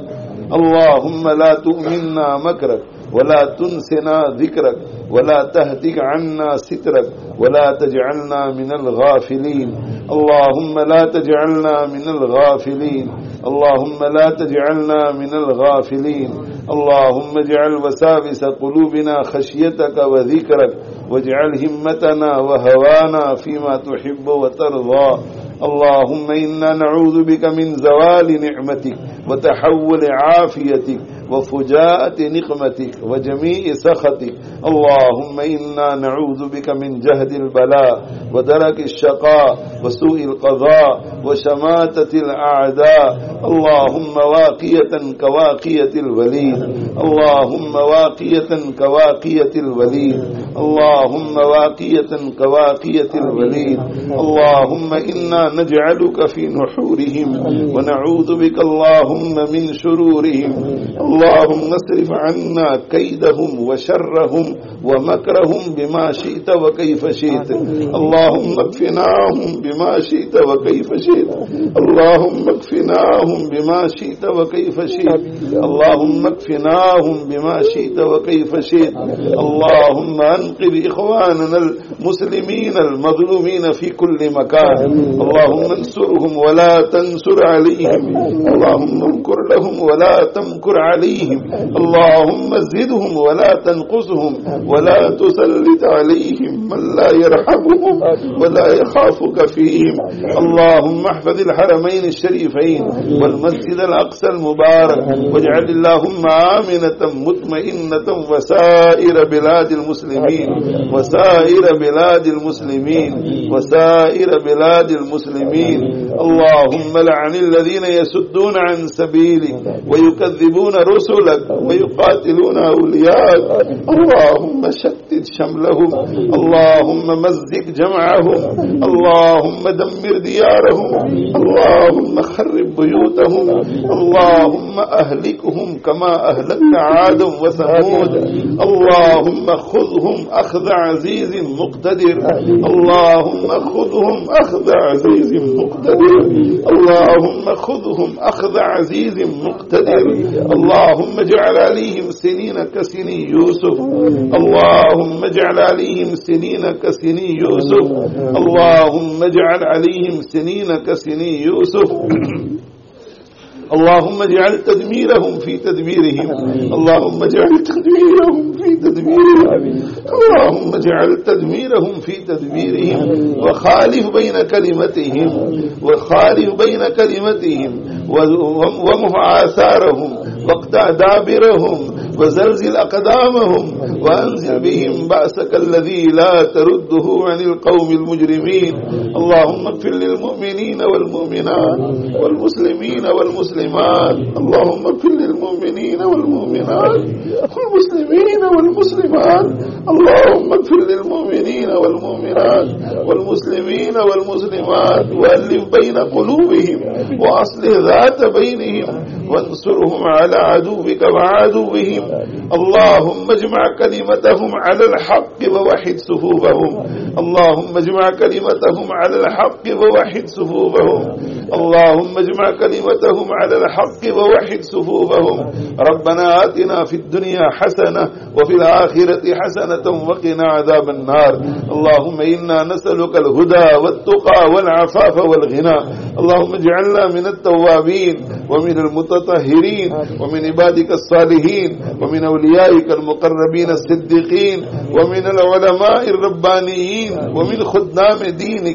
اللهم لا تؤمنا مكرك ولا تنسنا ذكرك ولا تهتك عنا سترك ولا تجعلنا من الغافلين. اللهم لا تجعلنا من الغافلين. اللهم لا تجعلنا من الغافلين. اللهم اجعل وساوس قلوبنا خشيتك وذكرك واجعل همتنا وهوانا فيما تحب وترضى. اللهم إنا نعوذ بك من زوال نعمتك وتحول عافيتك وفجاءة نقمتك وجميع سخطك. اللهم إنا نعوذ بك من جهد البلاء ودرك الشقاء وسوء القضاء وشماتة الأعداء. اللهم واقية كواقية الوليد. اللهم واقية كواقية الوليد. اللهم واقية كواقية الوليد. اللهم إنا نجعلك في نحورهم ونعوذ بك اللهم من شرورهم. اللهم اصرف عنا كيدهم وشرهم ومكرهم بما شئت وكيف شئت. اللهم اكفناهم بما شئت وكيف شئت. اللهم اكفناهم بما شئت وكيف شئت. اللهم اكفناهم بما شئت وكيف شئت. اللهم انقذ إخواننا المسلمين المظلومين في كل مكان. اللهم انصرهم ولا تنصر عليهم. اللهم امكر لهم ولا تمكر عليهم. اللهم زدهم ولا تنقصهم ولا تسلط عليهم من لا يرحمهم ولا يخافك فيهم. اللهم احفظ الحرمين الشريفين والمسجد الأقصى المبارك واجعل اللهم آمنة مطمئنة وسائر بلاد المسلمين وسائر بلاد المسلمين وسائر بلاد المسلمين. اللهم لعن الذين يسدون عن سبيلك ويكذبون رسلك ويقاتلون أولياءك. اللهم شتت شملهم. اللهم مزق جمعهم. اللهم دمر ديارهم. اللهم خرب بيوتهم. اللهم أهلكهم كما أهلكت عاد وثمود. اللهم خذهم أخذ عزيز مقتدر. اللهم خذهم أخذ عزيز مقتدر. اللهم خذهم أخذ عزيز مقتدر. اللهم اجعل عليهم سنين كسني يوسف. اللهم اجعل عليهم سنين كسني يوسف. اللهم اجعل عليهم سنين كسني يوسف. اللهم اجعل تدميرهم في تدميرهم. اللهم اجعل تدميرهم في تدميرهم. اللهم اجعل تدميرهم في تدميرهم وخالف بين كلمتهم وخالف بين كلمتهم ومح آثارهم واقطع دابرهم وزلزل أقدامهم وأنزل بهم بأسك الذي لا ترده عن القوم المجرمين. اللهم اغفر للمؤمنين والمؤمنات والمسلمين والمسلمات. اللهم اغفر للمؤمنين والمؤمنات والمسلمين والمسلمات اللهم اغفر للمؤمنين والمؤمنات والمسلمين والمسلمات وألف بين قلوبهم وأصلح ذات بينهم وانصرهم على عدوك وعدوهم اللهم اجمع كلمتهم على الحق ووحد صفوفهم اللهم اجمع كلمتهم على الحق ووحد صفوفهم اللهم اجمع كلمتهم على الحق ووحد صفوفهم ربنا آتنا في الدنيا حسنة وفي الآخرة حسنة وقنا عذاب النار اللهم إنا نسألك الهدى والتقى والعفاف والغنى اللهم اجعلنا من التوابين ومن المتطهرين ومن عبادك الصالحين ومن أوليائك المقربين الصديقين ومن العلماء الربانيين ومن خدام دينك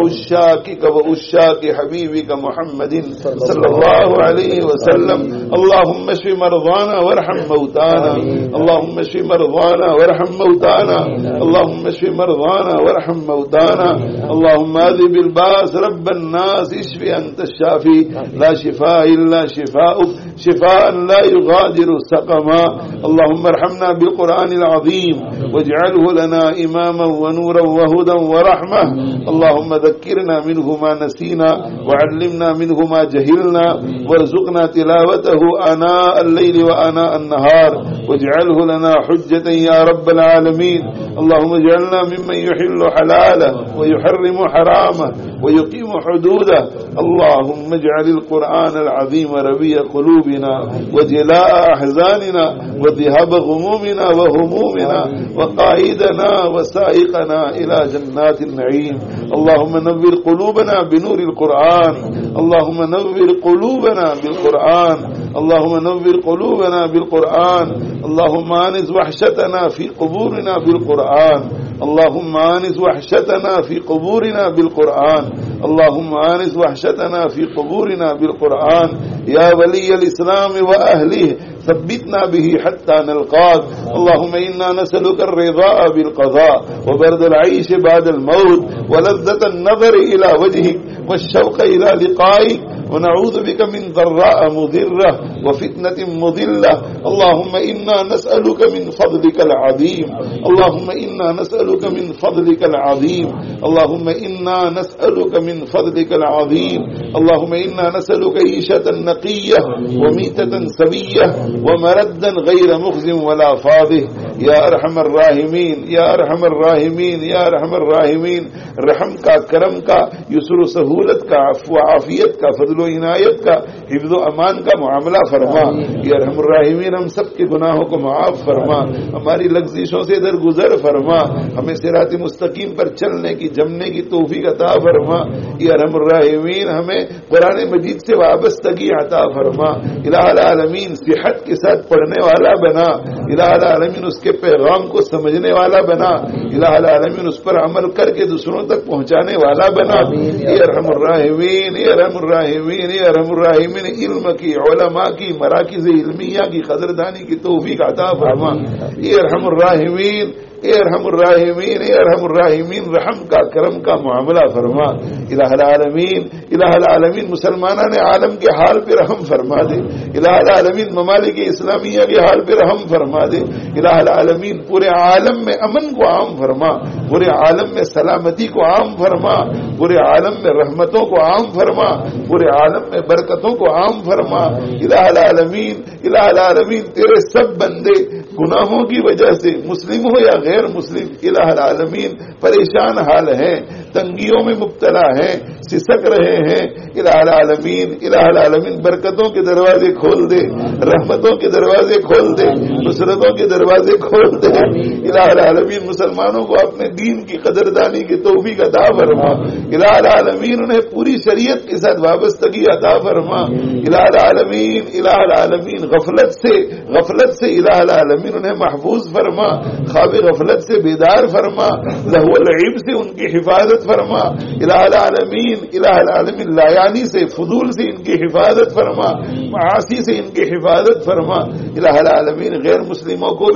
وعشاقك وعشاق حبيبك محمد صلى الله عليه وسلم اللهم اشف مرضانا وارحم موتانا اللهم اشف مرضانا وارحم موتانا اللهم اشف مرضانا وارحم موتانا اللهم اذهب الباس رب الناس اشف أنت الشافي لا شفاء إلا شفاؤك شفاء لا يغادر سقما اللهم ارحمنا بالقرآن العظيم واجعله لنا إماما ونورا وهدى ورحمة اللهم ذكرنا منه ما نسينا وعلمنا منه ما جهلنا وارزقنا تلاوته آناء الليل وآناء النهار واجعله لنا حجة يا رب العالمين اللهم اجعلنا ممن يحل حلاله ويحرم حرامه ويقيم حدوده اللهم اجعل القرآن العظيم ربيع قلوبنا وجلاء أحزاننا وذهاب غمومنا وهمومنا وقائدنا وسائقنا إلى جنات النعيم اللهم نور قلوبنا بنور القرآن اللهم نور قلوبنا بالقرآن اللهم نور قلوبنا بالقرآن اللهم آنس وحشتنا في قبورنا بالقرآن اللهم آنس وحشتنا في قبورنا بالقرآن اللهم آنس وحشتنا في قبورنا بالقرآن يا ولي الإسلام وأهله ثبتنا به حتى نلقاك اللهم إنا نسألك الرضا بالقضاء وبرد العيش بعد الموت ولذة النظر إلى وجهك والشوق إلى لقائك ونعوذ بك من ضراء مضرة وفتنة مضلة اللهم إنا نسألك من فضلك العظيم اللهم إنا نسألك من فضلك العظيم اللهم إنا نسألك من فضلك العظيم اللهم إنا نسألك عيشة نقية وميتة سوية ومردا غير مخز ولا فاضح یا ارحم الراحمین یا ارحم الراحمین یا ارحم الراحمین رحم کا کرم کا یسر و سہولت کا عفو و عافیت کا فضل و عنایت کا حفظ و امان کا معاملہ فرما یا ارحم الراحمین ہم سب کے گناہوں کو معاف فرما ہماری لغزشوں سے درگزر فرما ہمیں صراط مستقیم پر چلنے کی جمنے کی توفیق عطا فرما یا ارحم الراحمین ہمیں قرآن مجید سے وابستگی عطا فرما الہ العالمین صحت کے ساتھ پڑھنے والا بنا الہ العالمین اس کے پیغام کو سمجھنے والا بنا الہ العالمین اس پر عمل کر کے دوسروں تک پہنچانے والا بنا اے ارحم الراحمین اے ارحم الراحمین اے ارحم الراحمین علم کی علماء کی مراکز علمیہ کی قدردانی کی توفیق عطا فرما اے ارحم الراحمین اے ارحم الراحمین اے ارحم الراحمین رحم کا کرم کا معاملہ فرما الہ العالمین الہ العالمین مسلمانان عالم کے حال پہ رحم فرما دے الہ العالمین ممالک اسلامیہ کے حال پہ رحم فرما دے الہ العالمین پورے عالم میں امن کو عام فرما پورے عالم میں سلامتی کو عام فرما پورے عالم میں رحمتوں کو عام فرما پورے عالم میں برکتوں کو عام فرما الہ العالمین الہ العالمین تیرے سب بندے گناہوں کی وجہ سے مسلم ہو یا غیر مسلم الہ العالمین پریشان حال ہیں تنگیوں میں مبتلا ہیں سسک رہے ہیں الہ العالمین الہ العالمین برکتوں کے دروازے کھول دے رحمتوں کے دروازے کھول دے نصرتوں کے دروازے کھول دے الہ العالمین مسلمانوں کو اپنے دین کی قدردانی کی توفیق عطا فرما الہ العالمین انہیں پوری شریعت کے ساتھ وابستگی عطا فرما الہ العالمین الہ العالمین غفلت سے غفلت سے الہ العالمین انہیں محفوظ فرما خواب غفلت سے بیدار فرما لہو العیب سے ان کی حفاظت فرما الہ العالمین الہ العالمین لایانی سے فضول سے ان کی حفاظت فرما معاصی سے ان کی حفاظت فرما الہ العالمین غیر مسلموں کو بھی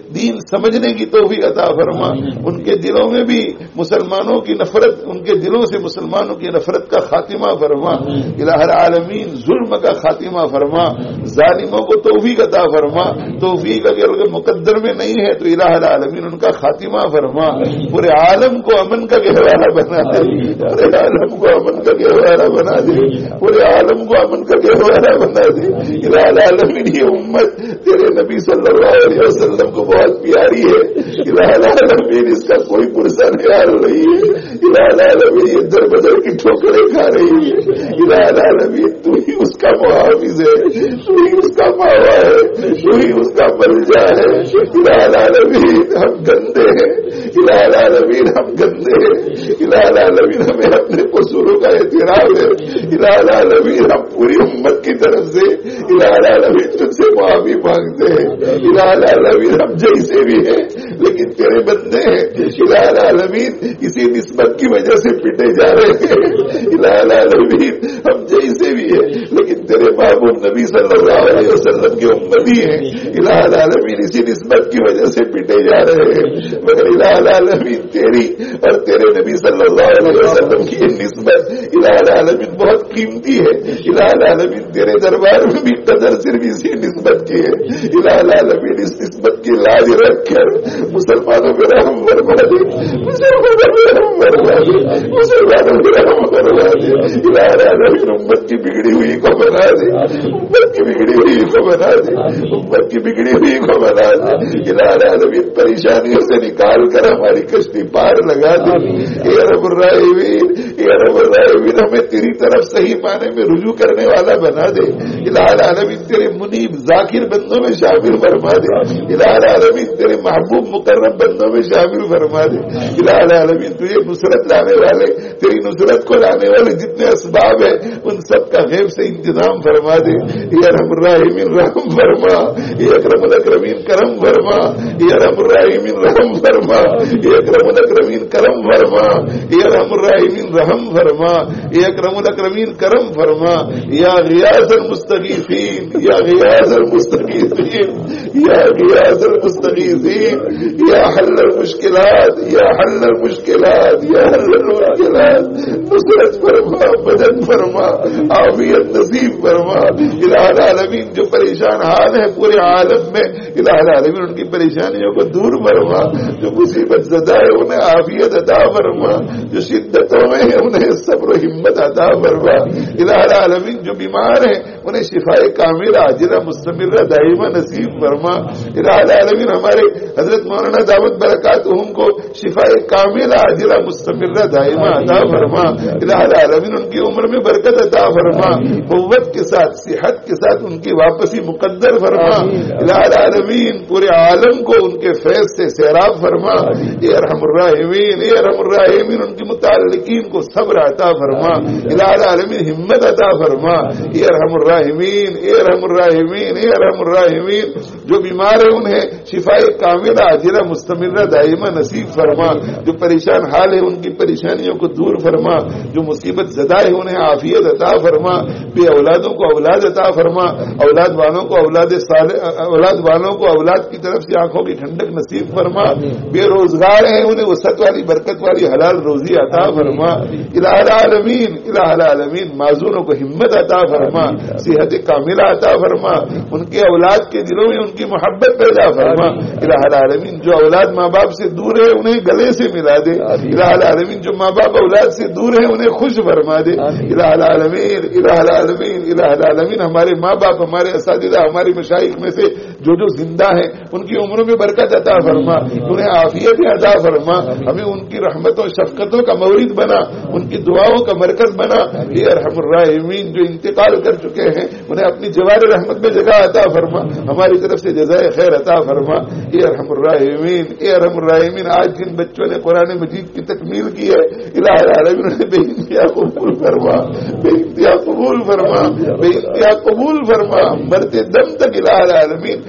دین سمجھنے کی توفیق عطا فرما. ان کے دلوں میں بھی مسلمانوں کی نفرت، ان کے دلوں سے مسلمانوں کی نفرت کا خاتمہ فرما. الہ العالمین ظلم کا خاتمہ فرما، ظالموں کو توفیق عطا فرما. توفیق اگر مقدر میں نہیں ہے تو الہ العالمین ان کا خاتمہ فرما. پورے عالم کو امن کا گہوارہ بنا دے، پورے عالم کو امن کا گہوارہ بنا دے، پورے عالم کو امن کا گہوارہ بنا دے. الہ العالمین یہ امت تیرے نبی صلی اللہ علیہ وسلم کو بہت پیاری ہے. الہ العالمین اس کا کوئی پرسہ خیال نہیں ہے. الہ العالمین یہ در بدر کی ٹھوکریں کھا رہی ہے. الہ العالمین تو ہی اس کا محافظ ہے، تو ہی اس کا ماوا ہے، تو ہی اس کا ملجا ہے. الہ العالمین ہم گندے ہیں، الہ العالمین ہم گندے ہیں. الہ العالمین ہمیں اپنے قصوروں کا اعتراف ہے. الہ العالمین ہم پوری امت کی طرف سے الہ العالمین تجھ سے معافی مانگتے ہیں. الہ العالمین ہم جیسے بھی ہیں لیکن تیرے بندے ہیں. الہ العالمین اسی نسبت کی وجہ سے پٹے جا رہے ہیں. الہ العالمین ہم جیسے بھی ہیں لیکن تیرے محبوب نبی صلی اللہ علیہ وسلم کے امتی ہیں. الہ العالمین اسی نسبت کی وجہ سے پٹے جا رہے ہیں. مگر الہ العالمین تیری اور تیرے نبی صلی اللہ علیہ وسلم کی یہ نسبت الہ العالمین بہت قیمتی ہے. الہ العالمین تیرے دربار میں بھی قدر صرف اسی نسبت کی ہے. الہ العالمین اس نسبت کی لاج رکھ کر مسلمانوں پہ رحم فرما دے، مسلمانوں پہ رحم فرما دے، مسلمانوں پہ رحم فرما دے. الہ العالمین امت کی بگڑی ہوئی کو بنا دے، امت کی بگڑی ہوئی کو بنا دے، امت کی بگڑی ہوئی کو بنا دے. الہ العالمین پریشانیوں سے نکال کر ہماری کشتی پار لگا دے. اے رب الراحمین، اے رب الراحمین ہمیں تیری طرف صحیح معنی میں رجوع کرنے والا بنا دے. الہ العالمین تیرے منیب ذاکر بندوں میں شامل فرما دے. الہ العالمین تیرے محبوب مقرب بندوں میں شامل فرما دے. الہ العالمین تجھے نصرت لانے والے، تیری نصرت کو لانے والے جتنے اسباب ہیں ان سب کا غیب سے انتظام فرما دے. یا رحم الراحمین رحم فرما، یا اکرم الاکرمین کرم فرما، یا رحم الراحمین رحم فرما، یا اکرم الاکرمین کرم فرما، یا رحم الراحمین رحم فرما، یا اکرم الاکرمین کرم فرما. یا غیاث المستغیثین، یا غیاث المستغیثین، یا غیاث المستغیثین، یا حل المشکلات، یا حل المشکلات، یا حل المشکلات. نصرت فرما، مدد فرما، عافیت نصیب فرما. الہ العالمین جو پریشان حال ہے پورے عالم میں، الہ العالمین ان کی پریشانیوں کو دور فرما. جو مصیبت زدہ ہے انہیں عافیت عطا فرما، جو شدتوں میں ہے انہیں صبر و ہمت عطا فرما. الہ العالمین جو بیمار ہیں انہیں شفائے کاملہ عاجلہ مستمرہ دائمہ نصیب فرما. الہ العالمین ہمارے حضرت مولانا دعوت برکاتہم کو شفائے کاملہ عاجلہ مستمرہ دائمہ عطا فرما. الہ العالمین ان کی عمر میں برکت عطا فرما، قوت کے ساتھ صحت کے ساتھ ان کی واپسی مقدر فرما. الہ العالمین پورے عالم کو ان کے فیض سے سیراب فرما. اے ارحم الراحمین، اے ارحم الراحمین ان کی متعلقین کو صبر عطا فرما. الہ العالمین ہمت عطا فرما. اے ارحم الراحمین، اے ارحم الراحمین، اے ارحم الراحمین جو بیمار ہیں انہیں شفائے کاملہ عاجلہ مستمرہ دائمہ نصیب فرما. جو پریشان حال ہے ان کی پریشانیوں کو دور فرما. جو مصیبت زدہ ہے انہیں عافیت عطا فرما. بے اولادوں کو اولاد عطا فرما. اولاد والوں کو اولاد صالح، اولاد والوں کو اولاد کی طرف سے آنکھوں کی ٹھنڈک نصیب فرما. بے روزگار ہیں انہیں وسعت والی برکت والی حلال روزی عطا فرما. الہ العالمین، الہ العالمین معذوروں کو ہمت عطا فرما، صحت کاملہ عطا فرما. ان کے اولاد کے دلوں میں ان کی محبت پیدا فرما. الہ العالمین جو اولاد ماں باپ سے دور ہے انہیں گلے سے ملا دے. الہ العالمین جو ماں باپ اولاد سے دور ہے انہیں خوش فرما دے. الہ العالمین، الہ العالمین، الہ العالمین ہمارے ماں باپ، ہمارے اساتذہ، ہمارے مشائخ میں سے جو جو زندہ ہیں ان کی عمروں میں برکت عطا فرما، انہیں عافیت عطا فرما. ہمیں ان کی رحمتوں شفقتوں کا مورد بنا، ان کی دعاؤں کا مرکز بنا. اے ارحم الراحمین جو انتقال کر چکے ہیں انہیں اپنی جوار رحمت میں جگہ عطا فرما. ہماری طرف سے جزائے خیر عطا فرما. اے ارحم الراحمین، اے ارحم الراحمین آج جن بچوں نے قرآن مجید کی تکمیل کی ہے الہ العالمین انہیں بے انتہا قبول فرما، بے انتہا قبول فرما، بے انتہا قبول فرما. مرتے دم تک الہ العالمین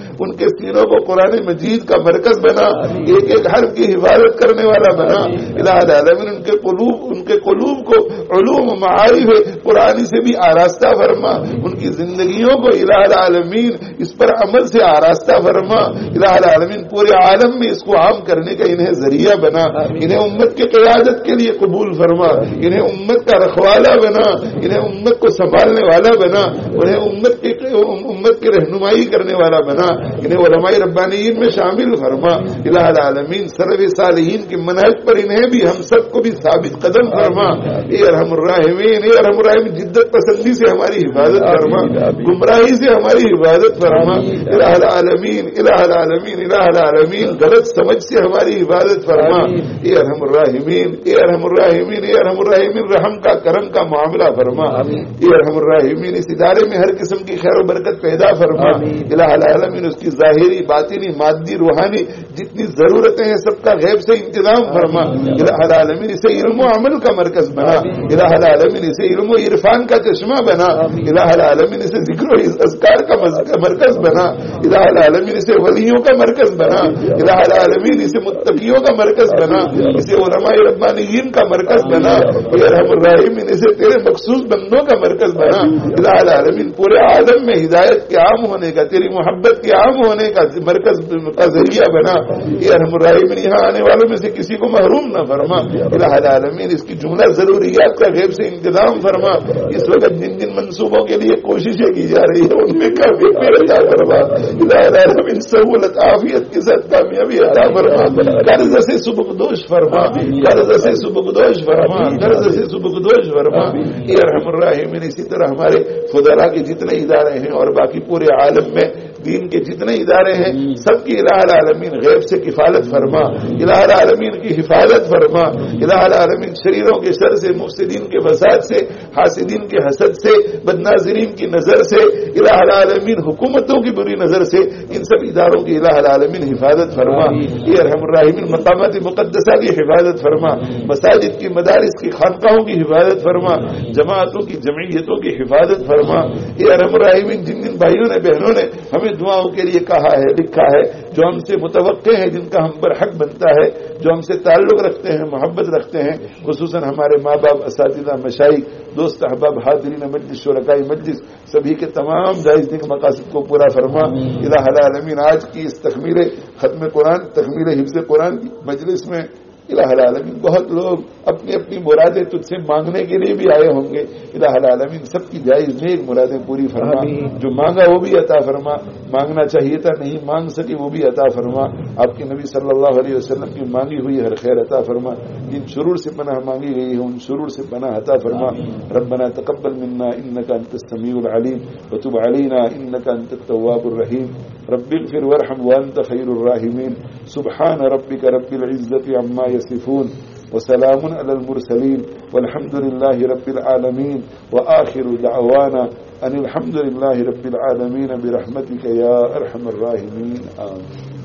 ان کے سینوں کو قرآن مجید کا مرکز بنا, ایک ایک حرف کی حفاظت کرنے والا بنا. الہ العالمین ان کے قلوب ان کے قلوب کو علوم و معارف قرآن سے بھی آراستہ فرما, ان کی زندگیوں کو الہ العالمین اس پر عمل سے آراستہ فرما. الہ العالمین پورے عالم میں اس کو عام کرنے کا انہیں ذریعہ بنا, انہیں امت کی قیادت کے لیے قبول فرما, انہیں امت کا رکھوالا بنا, انہیں امت کو سنبھالنے والا بنا, انہیں امت کی امت کی رہنمائی کرنے والا بنا, انہیں علماء ربانیین میں شامل فرما. الہ العالمین سلف صالحین کے منہج پر انہیں بھی ہم سب کو بھی ثابت قدم فرما. اے ارحم الراحمین, اے ارحم الراحمین جدت پسندی سے ہماری حفاظت فرما, گمراہی سے ہماری حفاظت فرما. الہ العالمین الہ العالمین الہ العالمین غلط سمجھ سے ہماری حفاظت فرما. اے ارحم الراحمین اے ارحم الراحمین اے ارحم الراحمین رحم کا کرم کا معاملہ فرما. اے ارحم الراحمین اس ادارے میں ہر قسم کی خیر و برکت پیدا فرما. الہ العالمین اس کی ظاہری باطنی مادی روحانی جتنی ضرورتیں ہیں سب کا غیب سے انتظام فرما. الہ العالمین اسے علم و عمل کا مرکز بنا. الہ العالمین اسے علم و عرفان کا چشمہ بنا. الہ العالمین اسے ذکر و اذکار کا مرکز بنا. الہ العالمین اسے ولیوں کا مرکز بنا. الہ العالمین اسے متقیوں کا مرکز بنا, اسے علماء ربانیین کا مرکز بنا. اے ارحم الراحمین اسے تیرے مخصوص بندوں کا مرکز بنا. الہ العالمین پورے عالم میں ہدایت کے عام ہونے کا, تیری محبت کے عام ہونے کا مرکز کا ذریعہ بنا. اے ارحم الراحمین یہاں آنے والوں میں سے کسی کو محروم نہ فرما. الہ العالمین اس کی جملہ ضروریات کا غیب سے انتظام فرما. اس وقت جن جن منصوبوں کے لیے کوششیں کی جا رہی ہے ان میں کافی عطا فرما. الہ العالمین سہولت عافیت کے ساتھ کامیابی عطا فرما. قرض سے سبکدوش فرما, قرض سے سبکدوش فرما, قرض سے سبکدوش فرما. اے ارحم الراحمین اسی طرح ہمارے فضلاء کے جتنے ادارے ہیں اور باقی پورے عالم میں دین کے جتنے ادارے ہیں سب کی الہ العالمین غیب سے کفالت فرما. الہ العالمین کی حفاظت فرما. الہ العالمین شریروں کے شر سے, مفسدین کے فساد سے, حاسدین کے حسد سے, بدناظرین کی نظر سے, الہ العالمین حکومتوں کی بری نظر سے ان سب اداروں کی الہ العالمین حفاظت فرما. اے ارحم الراحمین مقامات مقدسہ کی حفاظت فرما, مساجد کی, مدارس کی, خانقاہوں کی حفاظت فرما, جماعتوں کی, جمعیتوں کی حفاظت فرما. اے ارحم الراحمین جن جن بھائیوں نے بہنوں نے ہمیں دعاؤں کے لیے کہا ہے, لکھا ہے, جو ہم سے متوقع ہیں, جن کا ہم پر حق بنتا ہے, جو ہم سے تعلق رکھتے ہیں, محبت رکھتے ہیں, خصوصاً ہمارے ماں باپ, اساتذہ, مشائخ, دوست احباب, حاضرین مجلس, شرکاء مجلس, سبھی کے تمام جائز دین مقاصد کو پورا فرما. الہ العالمین آج کی اس تکمیل ختم قرآن, تکمیل حفظ قرآن کی مجلس میں الہ العالمین بہت لوگ اپنی اپنی مرادیں تجھ سے مانگنے کے لیے بھی آئے ہوں گے. الہ العالمین سب کی جائز نیک مرادیں پوری فرما. جو مانگا وہ بھی عطا فرما, مانگنا چاہیے تھا نہیں مانگ سکے وہ بھی عطا فرما. آپ کے نبی صلی اللہ علیہ وسلم کی مانگی ہوئی ہر خیر عطا فرما. جن شرور سے پناہ مانگی گئی ہے ان شرور سے پناہ عطا فرما. ربنا تقبل منا انك انت السميع العليم وتب علينا انك انت التواب الرحيم. رب اغفر وارحم وانت خير الراحمين. سبحان ربك رب العزة عما يصفون وسلام على المرسلين والحمد لله رب العالمين. وآخر دعوانا ان الحمد لله رب العالمين برحمتك يا ارحم الراحمين. آمين.